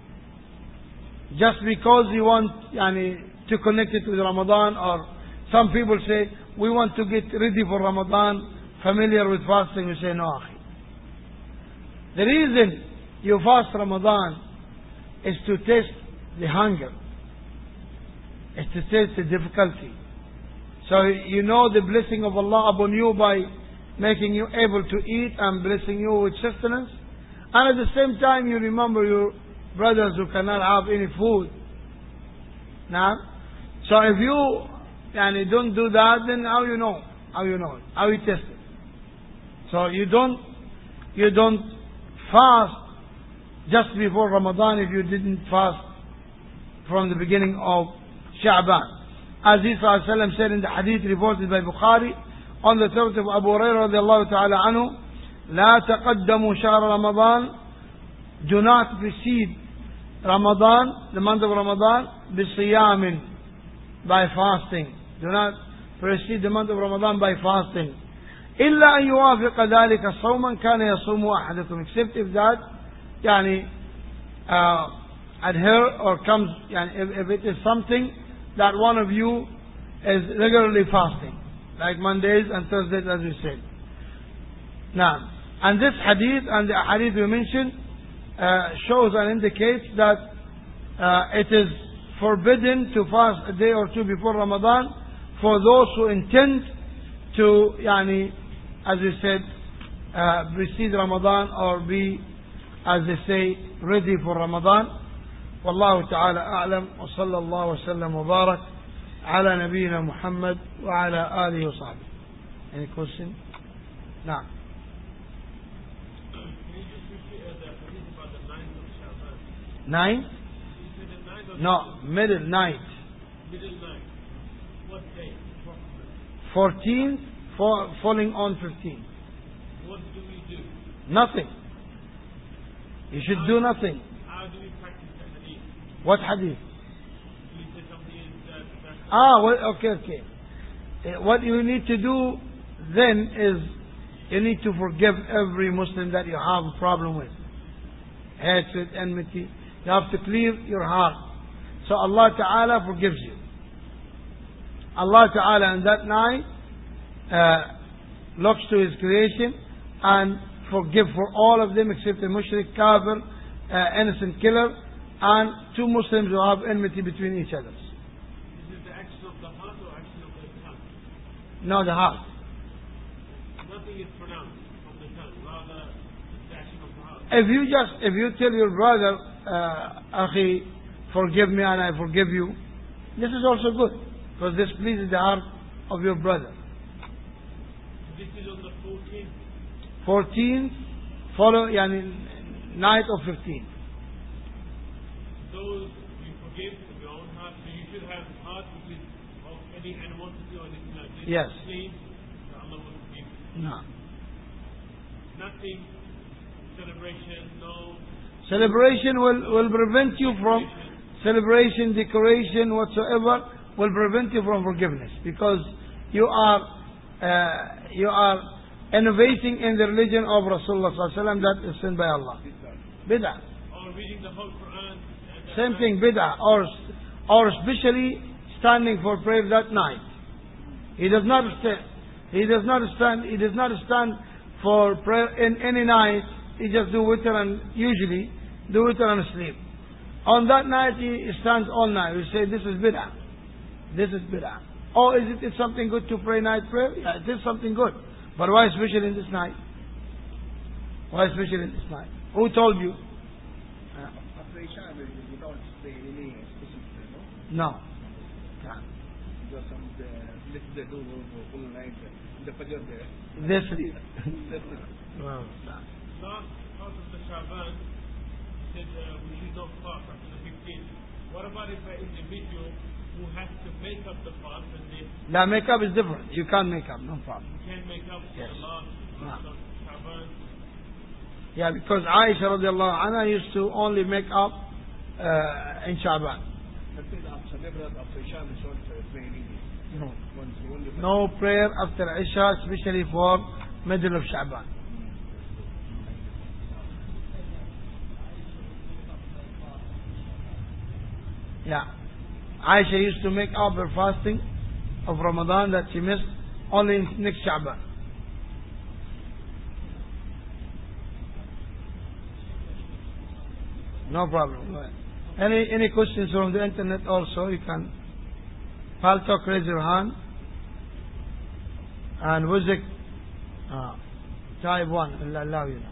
A: Just because he wants to connect it with Ramadan, or some people say, we want to get ready for Ramadan, familiar with fasting. We say, no, akhi. The reason you fast Ramadan is to test the hunger, is to test the difficulty. So you know the blessing of Allah upon you by making you able to eat and blessing you with sustenance. And at the same time you remember your brothers who cannot have any food. Now, so if you don't do that, then how you know? How you test it? So you don't fast just before Ramadan if you didn't fast from the beginning of Sha'ban. As he said in the hadith reported by Bukhari on the third of Abu Hurairah radiallahu ta'ala anhu, لا تقدموا شهر رمضان, do not precede Ramadan, the month of Ramadan, بصيام, by fasting. Do not precede the month of Ramadan by fasting. إلا أن يوافق ذلك صوما كان يصوم أحدكم, except if that adhere or comes, if it is something that one of you is regularly fasting, like Mondays and Thursdays as we said. Now, and this hadith and the hadith we mentioned shows and indicates that it is forbidden to fast a day or two before Ramadan for those who intend to, as we said, precede Ramadan or be, as they say, ready for Ramadan. والله تعالى أعلم وصلى الله وسلم وبارك على نبينا محمد وعلى آله وصحبه. Any question? نعم. Nine? No, middle night.
B: Middle night. What day?
A: 14th, falling on 15th.
B: What do we do?
A: Nothing. You should do nothing.
B: How do we practice the hadith?
A: What hadith?
B: You said something is
A: well, okay. What you need to do then is you need to forgive every Muslim that you have a problem with. Hatred, enmity. You have to clear your heart. So Allah Ta'ala forgives you. Allah Ta'ala in that night looks to His creation and forgive for all of them except the mushrik, kafir, innocent killer, and two Muslims who have enmity between each other.
B: Is it the action of the heart or action of the tongue?
A: No, the heart.
B: Nothing is pronounced from the tongue, rather the action of the
A: if you tell your brother, Akhi, forgive me and I forgive you, this is also good, because this pleases the heart of your brother.
D: This is on the 14th.
A: 14th, follow, yani, night of 15th.
D: Those you forgive from your own heart, so you should have heart which is of any animosity or anything like this.
A: Yes.
D: Clean, so Allah will forgive.
A: No.
D: Nothing, celebration, no.
A: Celebration will prevent you from, celebration, decoration, whatsoever, will prevent you from forgiveness, because you are innovating in the religion of Rasulullah sallallahu alaihi wasallam that is sent by Allah. Bid'ah.
D: Or reading the whole Quran.
A: Same thing, bid'ah. Or especially standing for prayer that night. He does not stand for prayer in any night. He just do witr and usually do witr and sleep. On that night he stands all night. We say this is bid'ah. This is bid'ah. Or is it something good to pray night prayer? Yeah, it is something good. But why especially in this night? Why especially in this night? Who told you?
B: After Isha, we don't say any specific prayer,
A: No.
B: Because some they do full night, the Fajr there.
A: This.
D: Last part of the Shaban said we should not fast after the 15th. What about if an individual who has to make up the fast and they
A: The makeup is different. You can't make up, no problem.
D: can't make up
A: Yes.
D: the last of Shaban?
A: Yeah, because Aisha radiallahu anha used to only make up in Shaban.
B: But then after Isha, we don't pray any.
A: No.
B: Once we only
A: No prayer after Isha, especially for middle of Shaban. Yeah. Aisha used to make up her fasting of Ramadan that she missed only in next Shaban. No problem. Go ahead. Any questions from the internet also, you can Paltalk, raise your hand. And Wuzik, type 1, will allow you now.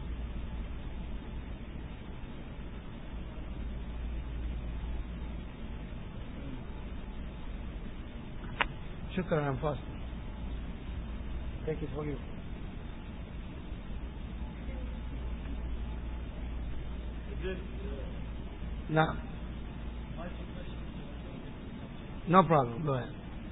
A: Shukran, I'm fasting. Take it for you. No. No problem, go ahead.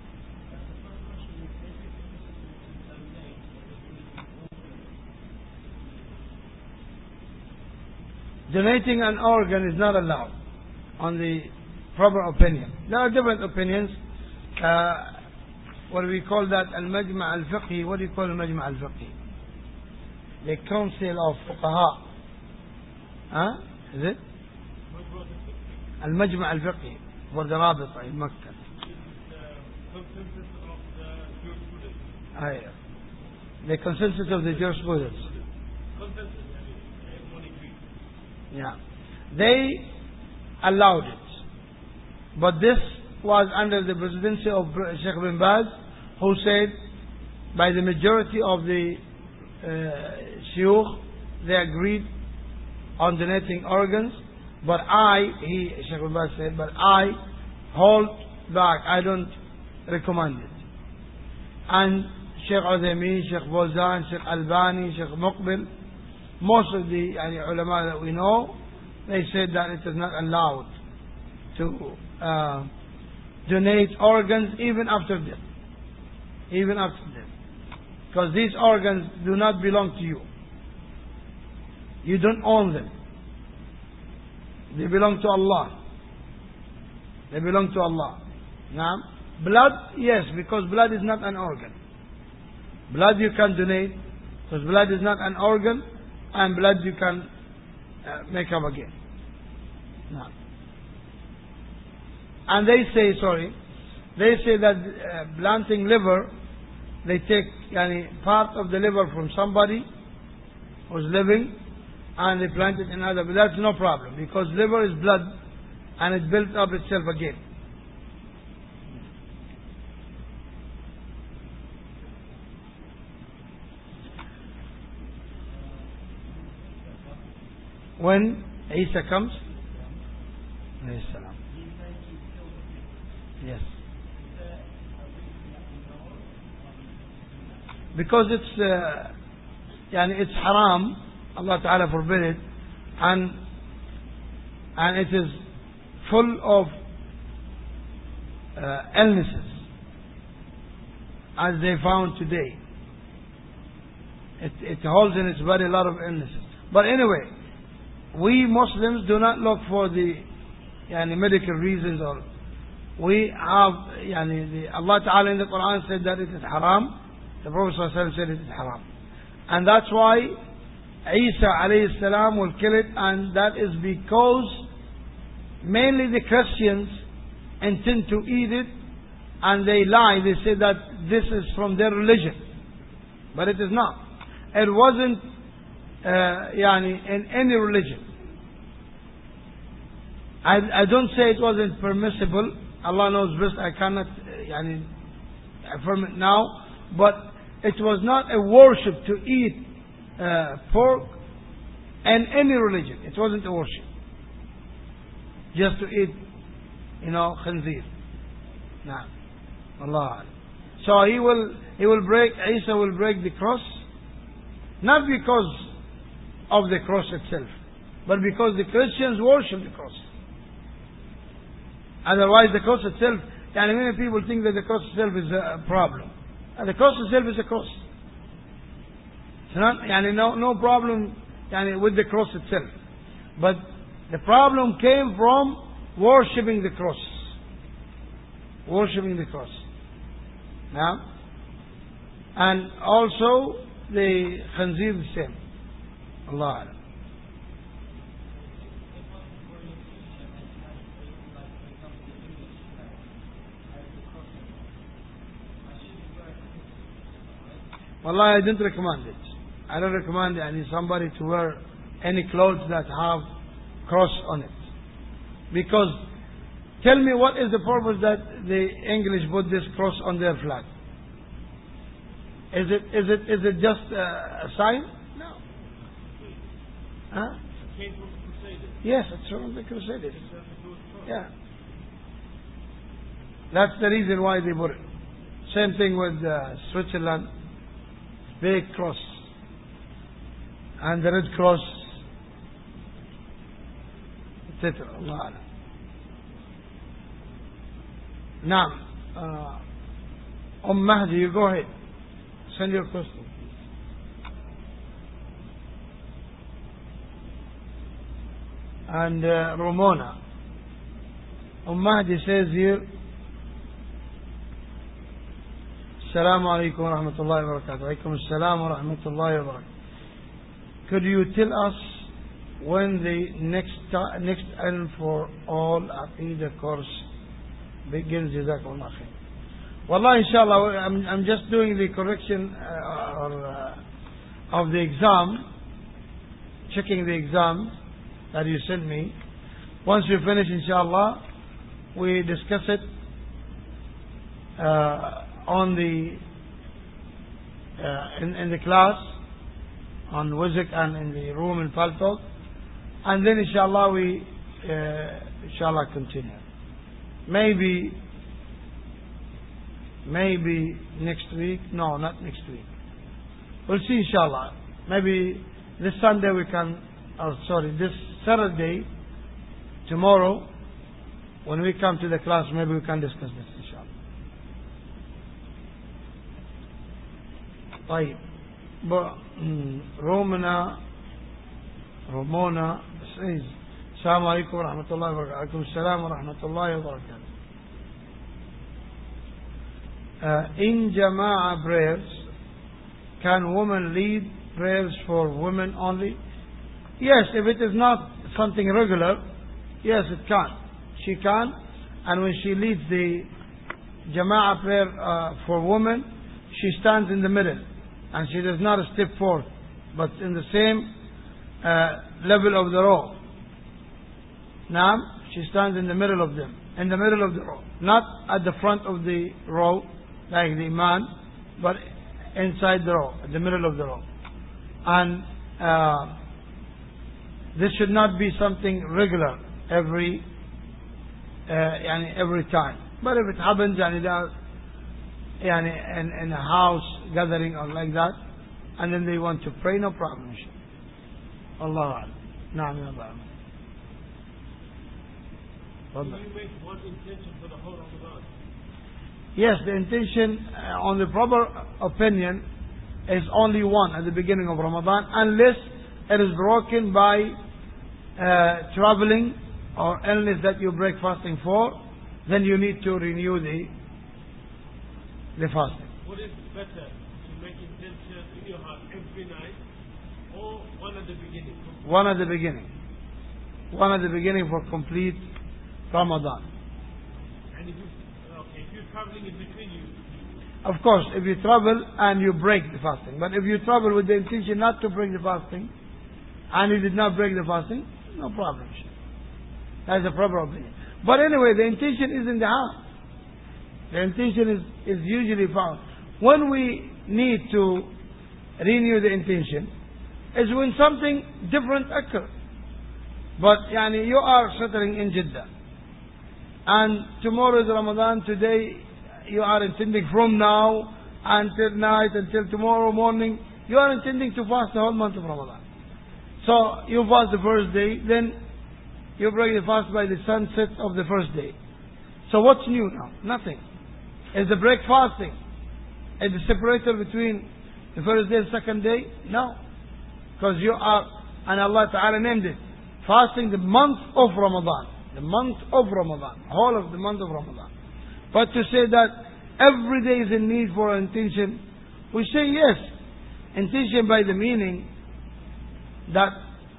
A: Donating an organ is not allowed on the proper opinion. There are different opinions. What do we call that? Al-Majma' al-Fiqhi. What do you call Al-Majma' al-Fiqhi? The Council of Fuqaha. Huh? Is it? Al-Majma' al-Fiqhi for the Rabita in Makkah.
D: Consensus of the Jewish Buddhists.
A: The consensus of the Jewish Buddhists.
D: Consensus, everyone agrees.
A: Yeah. They allowed it. But this was under the presidency of Sheikh bin Baz, who said by the majority of the shuyukh, they agreed on donating organs. But Sheikh bin Baz said, but I hold back. I don't recommend it. And Sheikh Uthaymeen, Sheikh Fawzan, Sheikh Albani, Sheikh Muqbil, most of the ulama that we know, they said that it is not allowed to donate organs even after death. Even after death. Because these organs do not belong to you. You don't own them. They belong to Allah. They belong to Allah. Now, blood, yes, because blood is not an organ. Blood you can donate, because blood is not an organ, and blood you can make up again. Now. And they say that planting liver, they take part of the liver from somebody who's living, and they plant it in other, but that's no problem, because liver is blood, and it builds up itself again. When Isa comes? Alayhi salam. Yes. Because it's haram, Allah Ta'ala forbid it, and it is full of illnesses, as they found today. It holds in its body a lot of illnesses. But anyway, we Muslims do not look for the medical reasons, or we have Allah Ta'ala in the Quran said that it is haram. The Prophet ﷺ said it is haram, and that's why Isa alayhi salam will kill it, and that is because mainly the Christians intend to eat it, and they lie. They say that this is from their religion, but it is not. It wasn't in any religion. I don't say it wasn't permissible. Allah knows best. I cannot affirm it now, but it was not a worship to eat pork in any religion. It wasn't a worship just to eat khanzir. Nah. Allah. So he will break, Isa will break the cross, not because of the cross itself, but because the Christians worship the cross. Otherwise the cross itself, many people think that the cross itself is a problem. And the cross itself is a cross. It's not, no problem with the cross itself. But the problem came from worshipping the cross. Worshipping the cross. Now, and also the khanzir the same. Allah Alam. Wallahi, I didn't recommend it. I don't recommend somebody to wear any clothes that have cross on it. Because, tell me, what is the purpose that the English put this cross on their flag? Is it just a sign? No. Huh? Yes, it's from the Crusaders. Yeah. That's the reason why they put it. Same thing with Switzerland. Big cross. And the red cross. Etc. Allah Alam. Now, Mahdi, you go ahead. Send your question. And Ramona. Mahdi says here, Assalamu alaikum wa rahmatullahi wa barakatuh. Alaikum assalam wa rahmatullahi wa barakatuh. Could you tell us when the next Ilm for All Aqidah course begins? Jazakumullah khair. Wallah, inshallah, I'm just doing the correction of the exam, checking the exam that you sent me. Once we finish, inshallah, we discuss it on the in the class on Wizik and in the room in Paltalk, and then inshallah we continue. Maybe next week. No, not next week. We'll see, inshallah. Maybe this Sunday we can, this Saturday, tomorrow, when we come to the class, maybe we can discuss this, inshallah. طيب. Romana says, Assalamu alaikum wa rahmatullahi wa barakatuh. Alaikum assalam wa rahmatullahi wa barakatuh. In Jama'ah prayers, can women lead prayers for women only? Yes, if it is not something regular, yes, it can. She can, and when she leads the Jama'ah prayer for women, she stands in the middle, and she does not step forward, but in the same level of the row. Now, she stands in the middle of them, in the middle of the row, not at the front of the row, like the Imam, but inside the row, in the middle of the row. And this should not be something regular every every time. But if it happens and in a house gathering or like that, and then they want to pray, no problem. Allah. Naam ya Allah.
D: Do you make one intention for the whole Ramadan?
A: Yes, the intention on the proper opinion is only one at the beginning of Ramadan, unless it is broken by traveling or illness that you break fasting for, then you need to renew the fasting.
D: What is better, to make intention in your heart every night, or one at the beginning?
A: One at the beginning. One at the beginning for complete Ramadan.
D: And if you're traveling in between you?
A: Of course, if you travel and you break the fasting. But if you travel with the intention not to break the fasting, and you did not break the fasting, no problem. That's a proper opinion. But anyway, the intention is in the heart. The intention is usually found. When we need to renew the intention, is when something different occurs. But you are settling in Jeddah, and tomorrow is Ramadan. Today you are intending from now until night, until tomorrow morning, you are intending to fast the whole month of Ramadan. So you fast the first day, then you break the fast by the sunset of the first day. So what's new now? Nothing. Is the break fasting is the separator between the first day and second day? No. Because you are, and Allah Ta'ala named it, fasting the month of Ramadan. The month of Ramadan. Whole of the month of Ramadan. But to say that every day is in need for intention, we say yes. Intention by the meaning that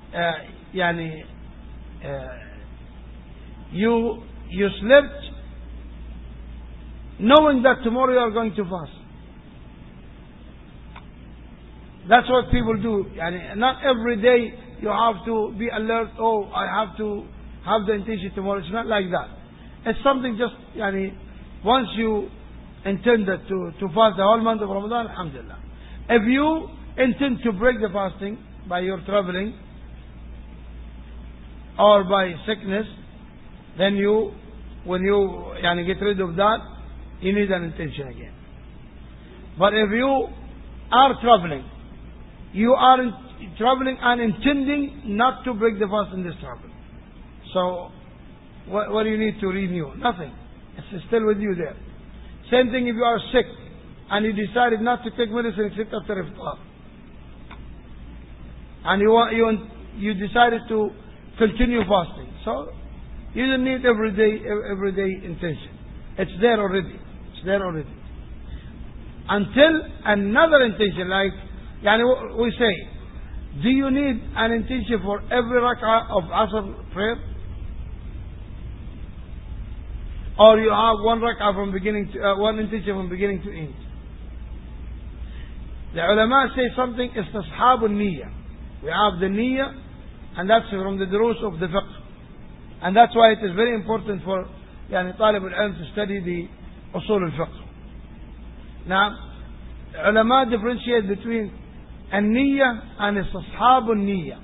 A: you slept knowing that tomorrow you are going to fast. That's what people do. Not every day you have to be alert. Oh, I have to have the intention tomorrow. It's not like that. It's something just once you intended to fast the whole month of Ramadan, alhamdulillah. If you intend to break the fasting by your traveling or by sickness, then when you get rid of that, you need an intention again. But if you are traveling, you are traveling and intending not to break the fast in this travel. So, what do you need to renew? Nothing. It's still with you there. Same thing if you are sick and you decided not to take medicine except after iftar. And you decided to continue fasting. So, you don't need everyday intention. It's there already. It's there already. Until another intention, like we say, do you need an intention for every rak'ah of Asr prayer? Or you have one rak'ah from beginning to one intention from beginning to end? The ulama say something istishabul niyyah. We have the niyyah, and that's from the durus of the fiqh. And that's why it is very important for talib al-ilm to study the usul al-fiqh. Now, the ulama differentiate between an-niyyah and istishabul niyyah.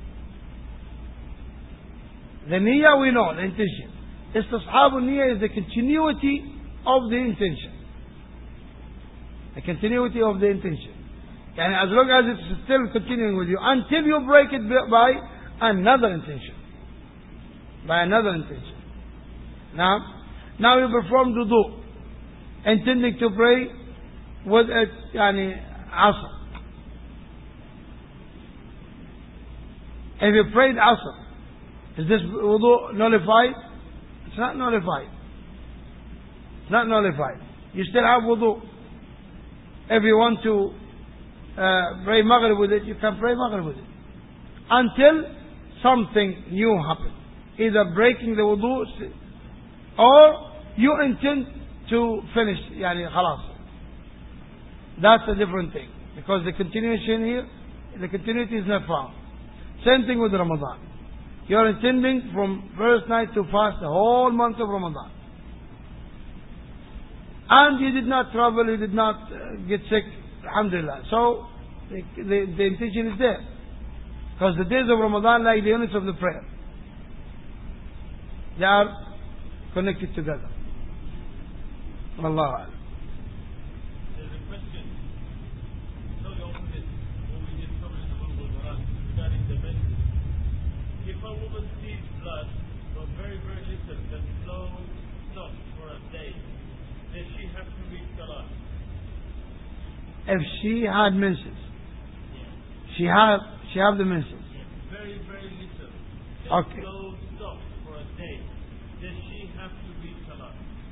A: The niyyah we know, the intention. Istishabul niyyah is the continuity of the intention. The continuity of the intention. And as long as it's still continuing with you, until you break it by another intention. By another intention. Now you perform wudu, intending to pray with Asr. If you prayed Asr, is this wudu nullified? It's not nullified. It's not nullified. You still have wudu. If you want to pray Maghrib with it, you can pray Maghrib with it. Until something new happens. Either breaking the wudu or you intend to finish, khalas. That's a different thing. Because the continuation here, the continuity is not found. Same thing with Ramadan. You are intending from first night to fast the whole month of Ramadan. And you did not travel, you did not get sick, alhamdulillah. So, the intention is there. Because the days of Ramadan, like the units of the prayer, they are connected together. Wallahu a'lam.
D: There's a question. So the opposite, what we just covered in the book of Quran regarding the menses. If a woman sees blood, but very, very little, that flow stops for a day, does she have to read Salah?
A: If she had menses, she have the menses.
D: Very, very little. The
A: Okay.
D: flow stops for a day. Does she have to read Salah?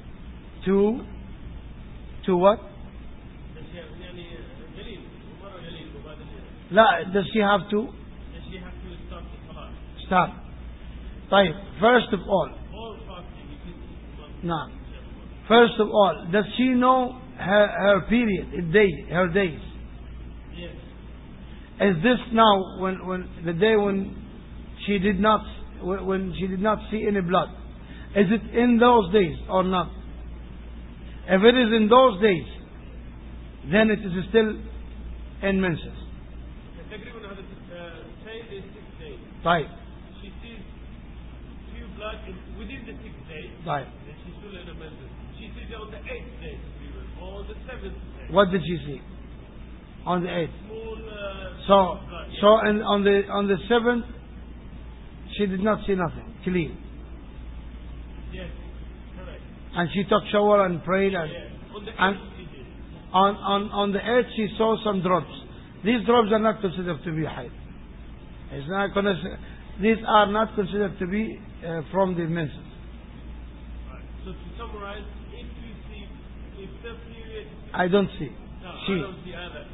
A: To what?
D: Does she have any دليل؟ ومرة دليل وبعد دليل.
A: لا, does she have to
D: Does she have to start the Salah?
A: start? طيب, first of all,
D: All fasting, it is not.
A: no. First of all, does she know her period, her days?
D: Yes.
A: Is this now when the day when she did not see any blood? Is it in those days or not? If it is in those days, then it is still in menses.
D: تقريبا هذا say is 6 days.
A: طيب.
D: She sees few blood within the 6 days.
A: طيب.
D: Then she's still in a menses. She sees it on the 8th day, or the 7th day.
A: What did she see? On the 8th.
D: Small.
A: On the 7th, she did not see nothing, clean.
D: Yes, correct.
A: And she took shower and prayed and
D: Yes. On the 8th
A: and
D: she did.
A: on the 8th she saw some drops. These drops are not considered to be haid. It's not these are not considered to be from the menses.
D: Right. So to summarize, if the period.
A: I don't see.
D: No,
A: She.
D: I don't see either.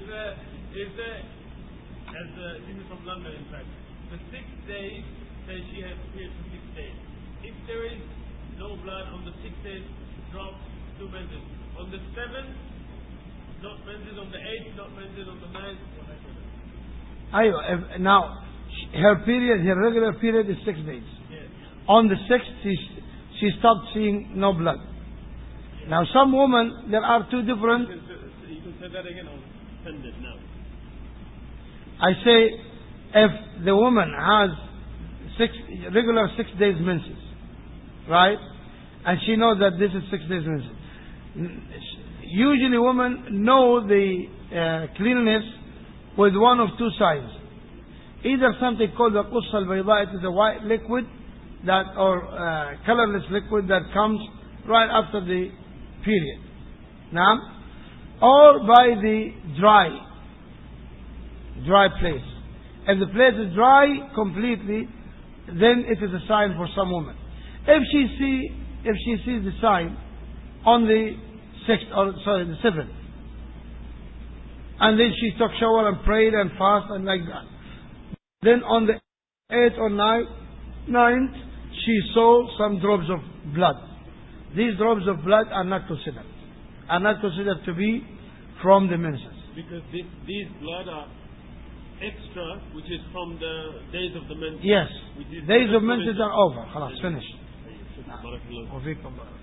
D: As this is from London, in fact, the 6 days that she has period for 6 days. If there is no blood on the 6 days, drop 2 menses. On the 7th, not menses. On the 8th, not menses. On the 9th, whatever.
A: Now, her regular period is 6 days.
D: Yes.
A: On the 6th, she stopped seeing no blood.
D: Yes.
A: Now, some women, there are two different.
D: You can say that again. I'll send it now.
A: I say, if the woman has regular 6 days menses, right? And she knows that this is 6 days menses. Usually women know the cleanliness with one of two signs. Either something called the qussa al-bayda, it is a white liquid or colorless liquid that comes right after the period. Now, or by the dry place. If the place is dry completely, then it is a sign for some woman. If she sees the sign on the 7th, and then she took shower and prayed and fasted and like that, then on the 8th or 9th, she saw some drops of blood. These drops of blood are not considered to be from the menses.
D: Because these blood are extra, which is from the days of the menses.
A: Yes, days of menses are over. خلاص, finished. وفيكم بارك.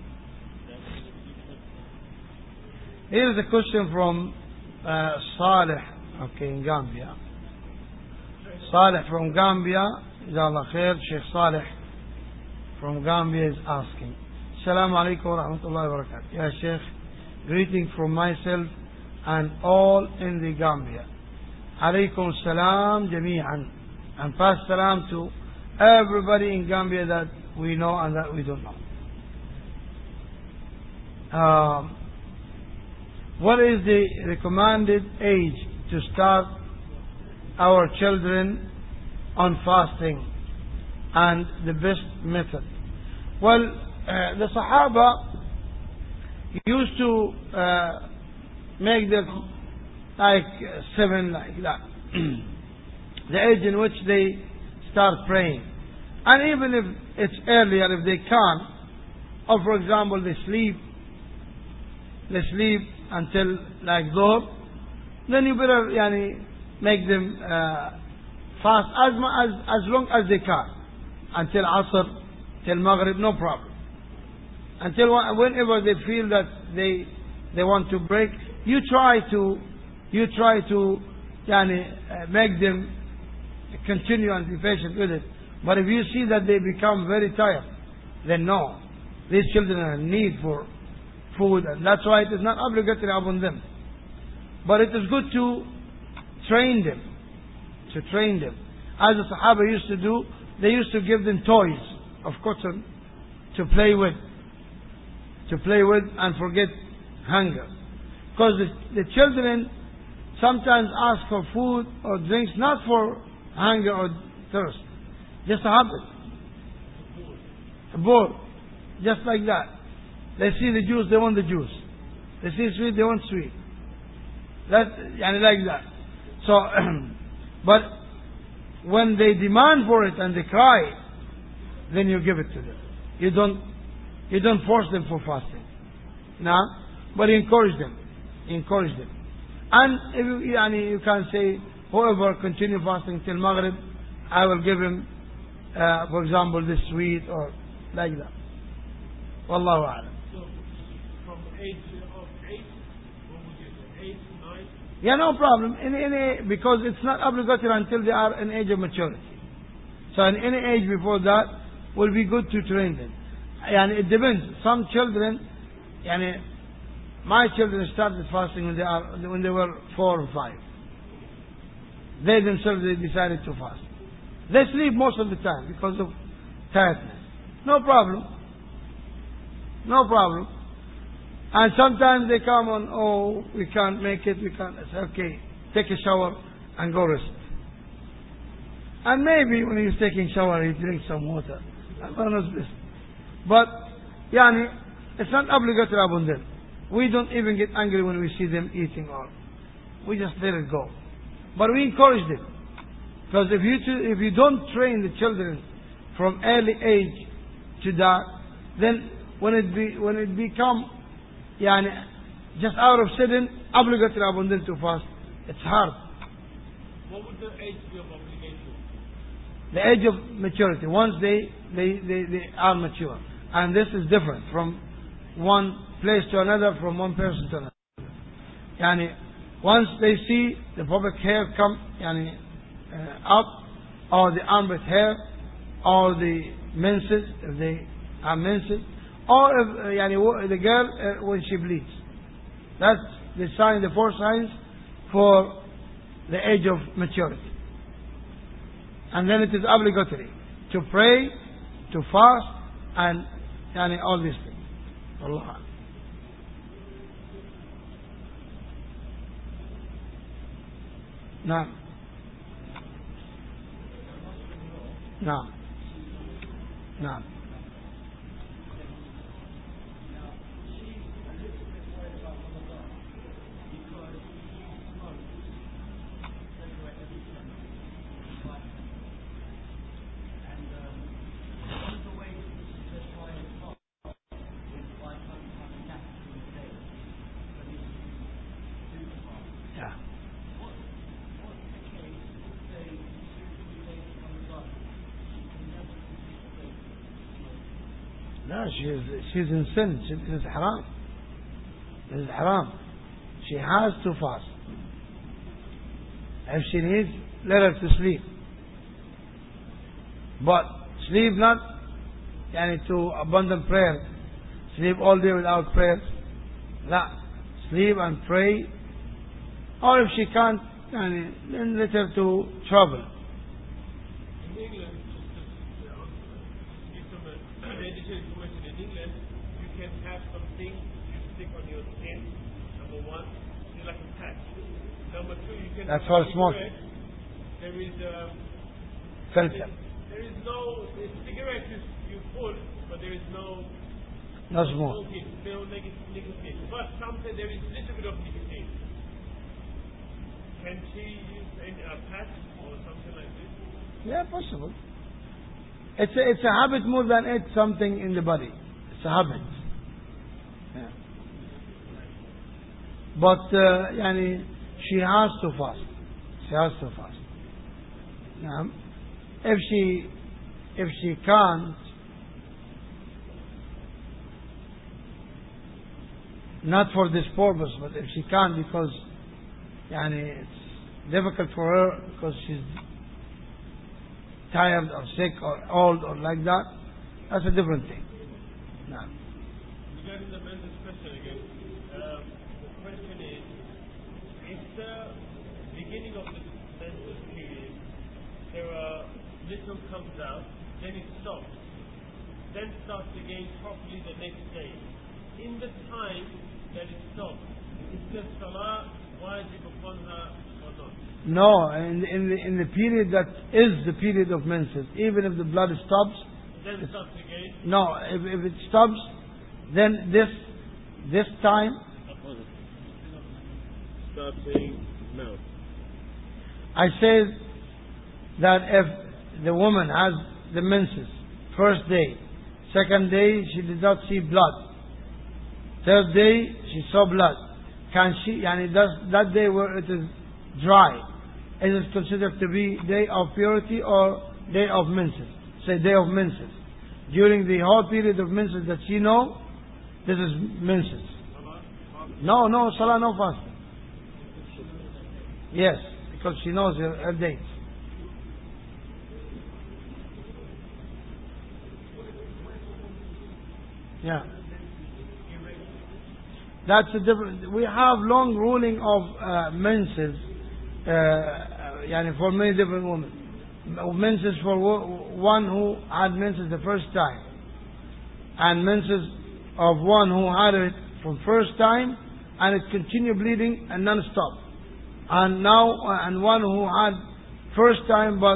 A: Here is a question from Saleh, in Gambia. Saleh from Gambia, Jazakallah khair. Sheikh Saleh from Gambia is asking, Assalamu alaikum wa rahmatullahi wa barakatuh. Ya Sheikh, greeting from myself and all in the Gambia. Alaykum salam jami'an. And pass salam to everybody in Gambia that we know and that we don't know. What is the recommended age to start our children on fasting and the best method? Well, the Sahaba used to make them like 7, like that. The age in which they start praying. And even if it's earlier, if they can't, or for example they sleep until like Dhuhr, then you better make them fast as long as they can, until Asr, till Maghrib, no problem. Until whenever they feel that they want to break, you try to make them continue and be patient with it. But if you see that they become very tired, then no. These children are in need for food, and that's why it is not obligatory upon them. But it is good to train them. To train them. As the Sahaba used to do, they used to give them toys of cotton to play with. To play with and forget hunger. Because the children sometimes ask for food or drinks not for hunger or thirst. Just a habit. A bore. Just like that. They see the juice, they want the juice. They see sweet, they want sweet. That, like that. So, but when they demand for it and they cry, then you give it to them. You don't force them for fasting. No? But you encourage them. Encourage them. And if you can say, whoever continue fasting till Maghrib, I will give him, for example, this sweet or like that. Wallahu a'lam.
D: So, from age of 8, what would you say? 8, 9?
A: Yeah, no problem. Because it's not obligatory until they are in age of maturity. So in any age before that will be good to train them. And it depends. Some children, my children started fasting when they were 4 or 5. They themselves decided to fast. They sleep most of the time because of tiredness. No problem. No problem. And sometimes they come on, oh, we can't make it, we can't. I say, okay, take a shower and go rest. And maybe when he's taking shower, he drinks some water. Allah knows best. But, it's not obligatory upon them. We don't even get angry when we see them eating or we just let it go. But we encourage them. Because if you don't train the children from early age to that, then when it become just out of sudden obligatory upon them to fast, it's hard.
D: What would the age be of obligation?
A: The age of maturity, once they are mature. And this is different from one place to another, from one person to another. Once they see the pubic hair come up, or the armpit hair, or the menses, if they are menses, or if the girl when she bleeds. That's the sign, the 4 signs for the age of maturity. And then it is obligatory to pray, to fast, and all these things. Allah. نعم نعم نعم No, she's in sin. It is haram. It is haram. She has to fast. If she needs, let her to sleep. But sleep not to abandon prayer. Sleep all day without prayer. No. Sleep and pray. Or if she can't, then let her to travel.
D: In England, education question, in England, you can have something you stick on your skin, number 1, it's like a patch. Number 2, you can
A: That's for smoking.
D: There is
A: Filter.
D: There is no cigarette you pull, but there is no
A: smoke.
D: No nicotine. But some say there is a little bit of nicotine. Can she use a patch or something like this?
A: Yeah, possible. It's a habit more than it's something in the body. It's a habit. Yeah. But she has to fast. She has to fast. Yeah. If she can't, not for this purpose, but if she can't because it's difficult for her because she's tired or sick or old or like that, that's a different thing. No.
D: Regarding the men's question again, the question is, if the beginning of the menstrual period, little comes out, then it stops, then starts again properly the next day. In the time that it stops, is the salah wajib upon her or not?
A: No, in the period that is the period of menses, even if the blood stops,
D: then stops again.
A: No, if it stops, then this time.
D: Start saying no.
A: I say that if the woman has the menses, first day, second day she did not see blood, third day she saw blood, can she? Does that day where it is dry, is it considered to be day of purity or day of menses? Say day of menses. During the whole period of menses that she know, this is menses. No, salah, no fasting. Yes, because she knows her dates. Yeah. That's a different. We have long ruling of menses, for many different women. Menses for one who had menses the first time, and menses of one who had it from first time and it continued bleeding and non-stop, and one who had first time but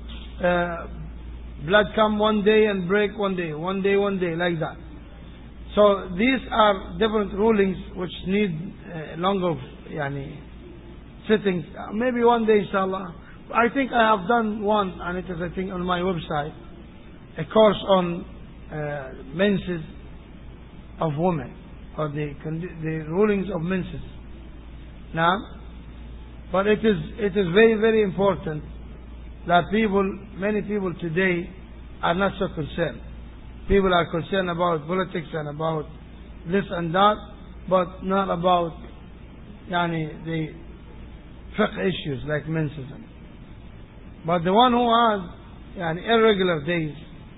A: blood come one day and break one day like that. So these are different rulings which need longer sittings. Maybe one day, inshallah. I think I have done one, and it is, I think, on my website, a course on menses of women, or the rulings of menses. Now, but it is very, very important that many people today are not so concerned. People are concerned about politics and about this and that, but not about the fiqh issues like menses. But the one who has irregular days,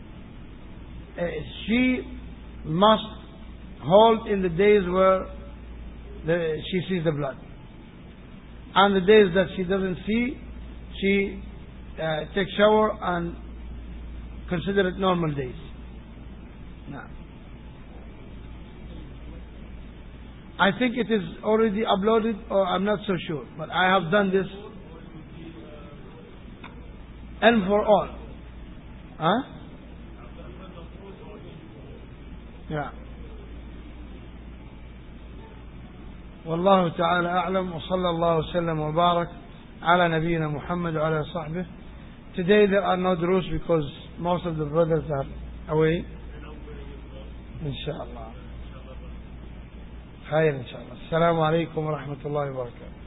A: she must hold in the days where she sees the blood. And the days that she doesn't see, she takes shower and consider it normal days. Now, I think it is already uploaded, or I'm not so sure, but I have done this. And for all. Huh? Yeah. والله تعالى أعلم وصلى الله وسلم وبارك على نبينا محمد وعلى صحبه. Today there are no duruus because most of the brothers are away. إن شاء الله. خير إن شاء الله. السلام عليكم ورحمة الله وبركاته.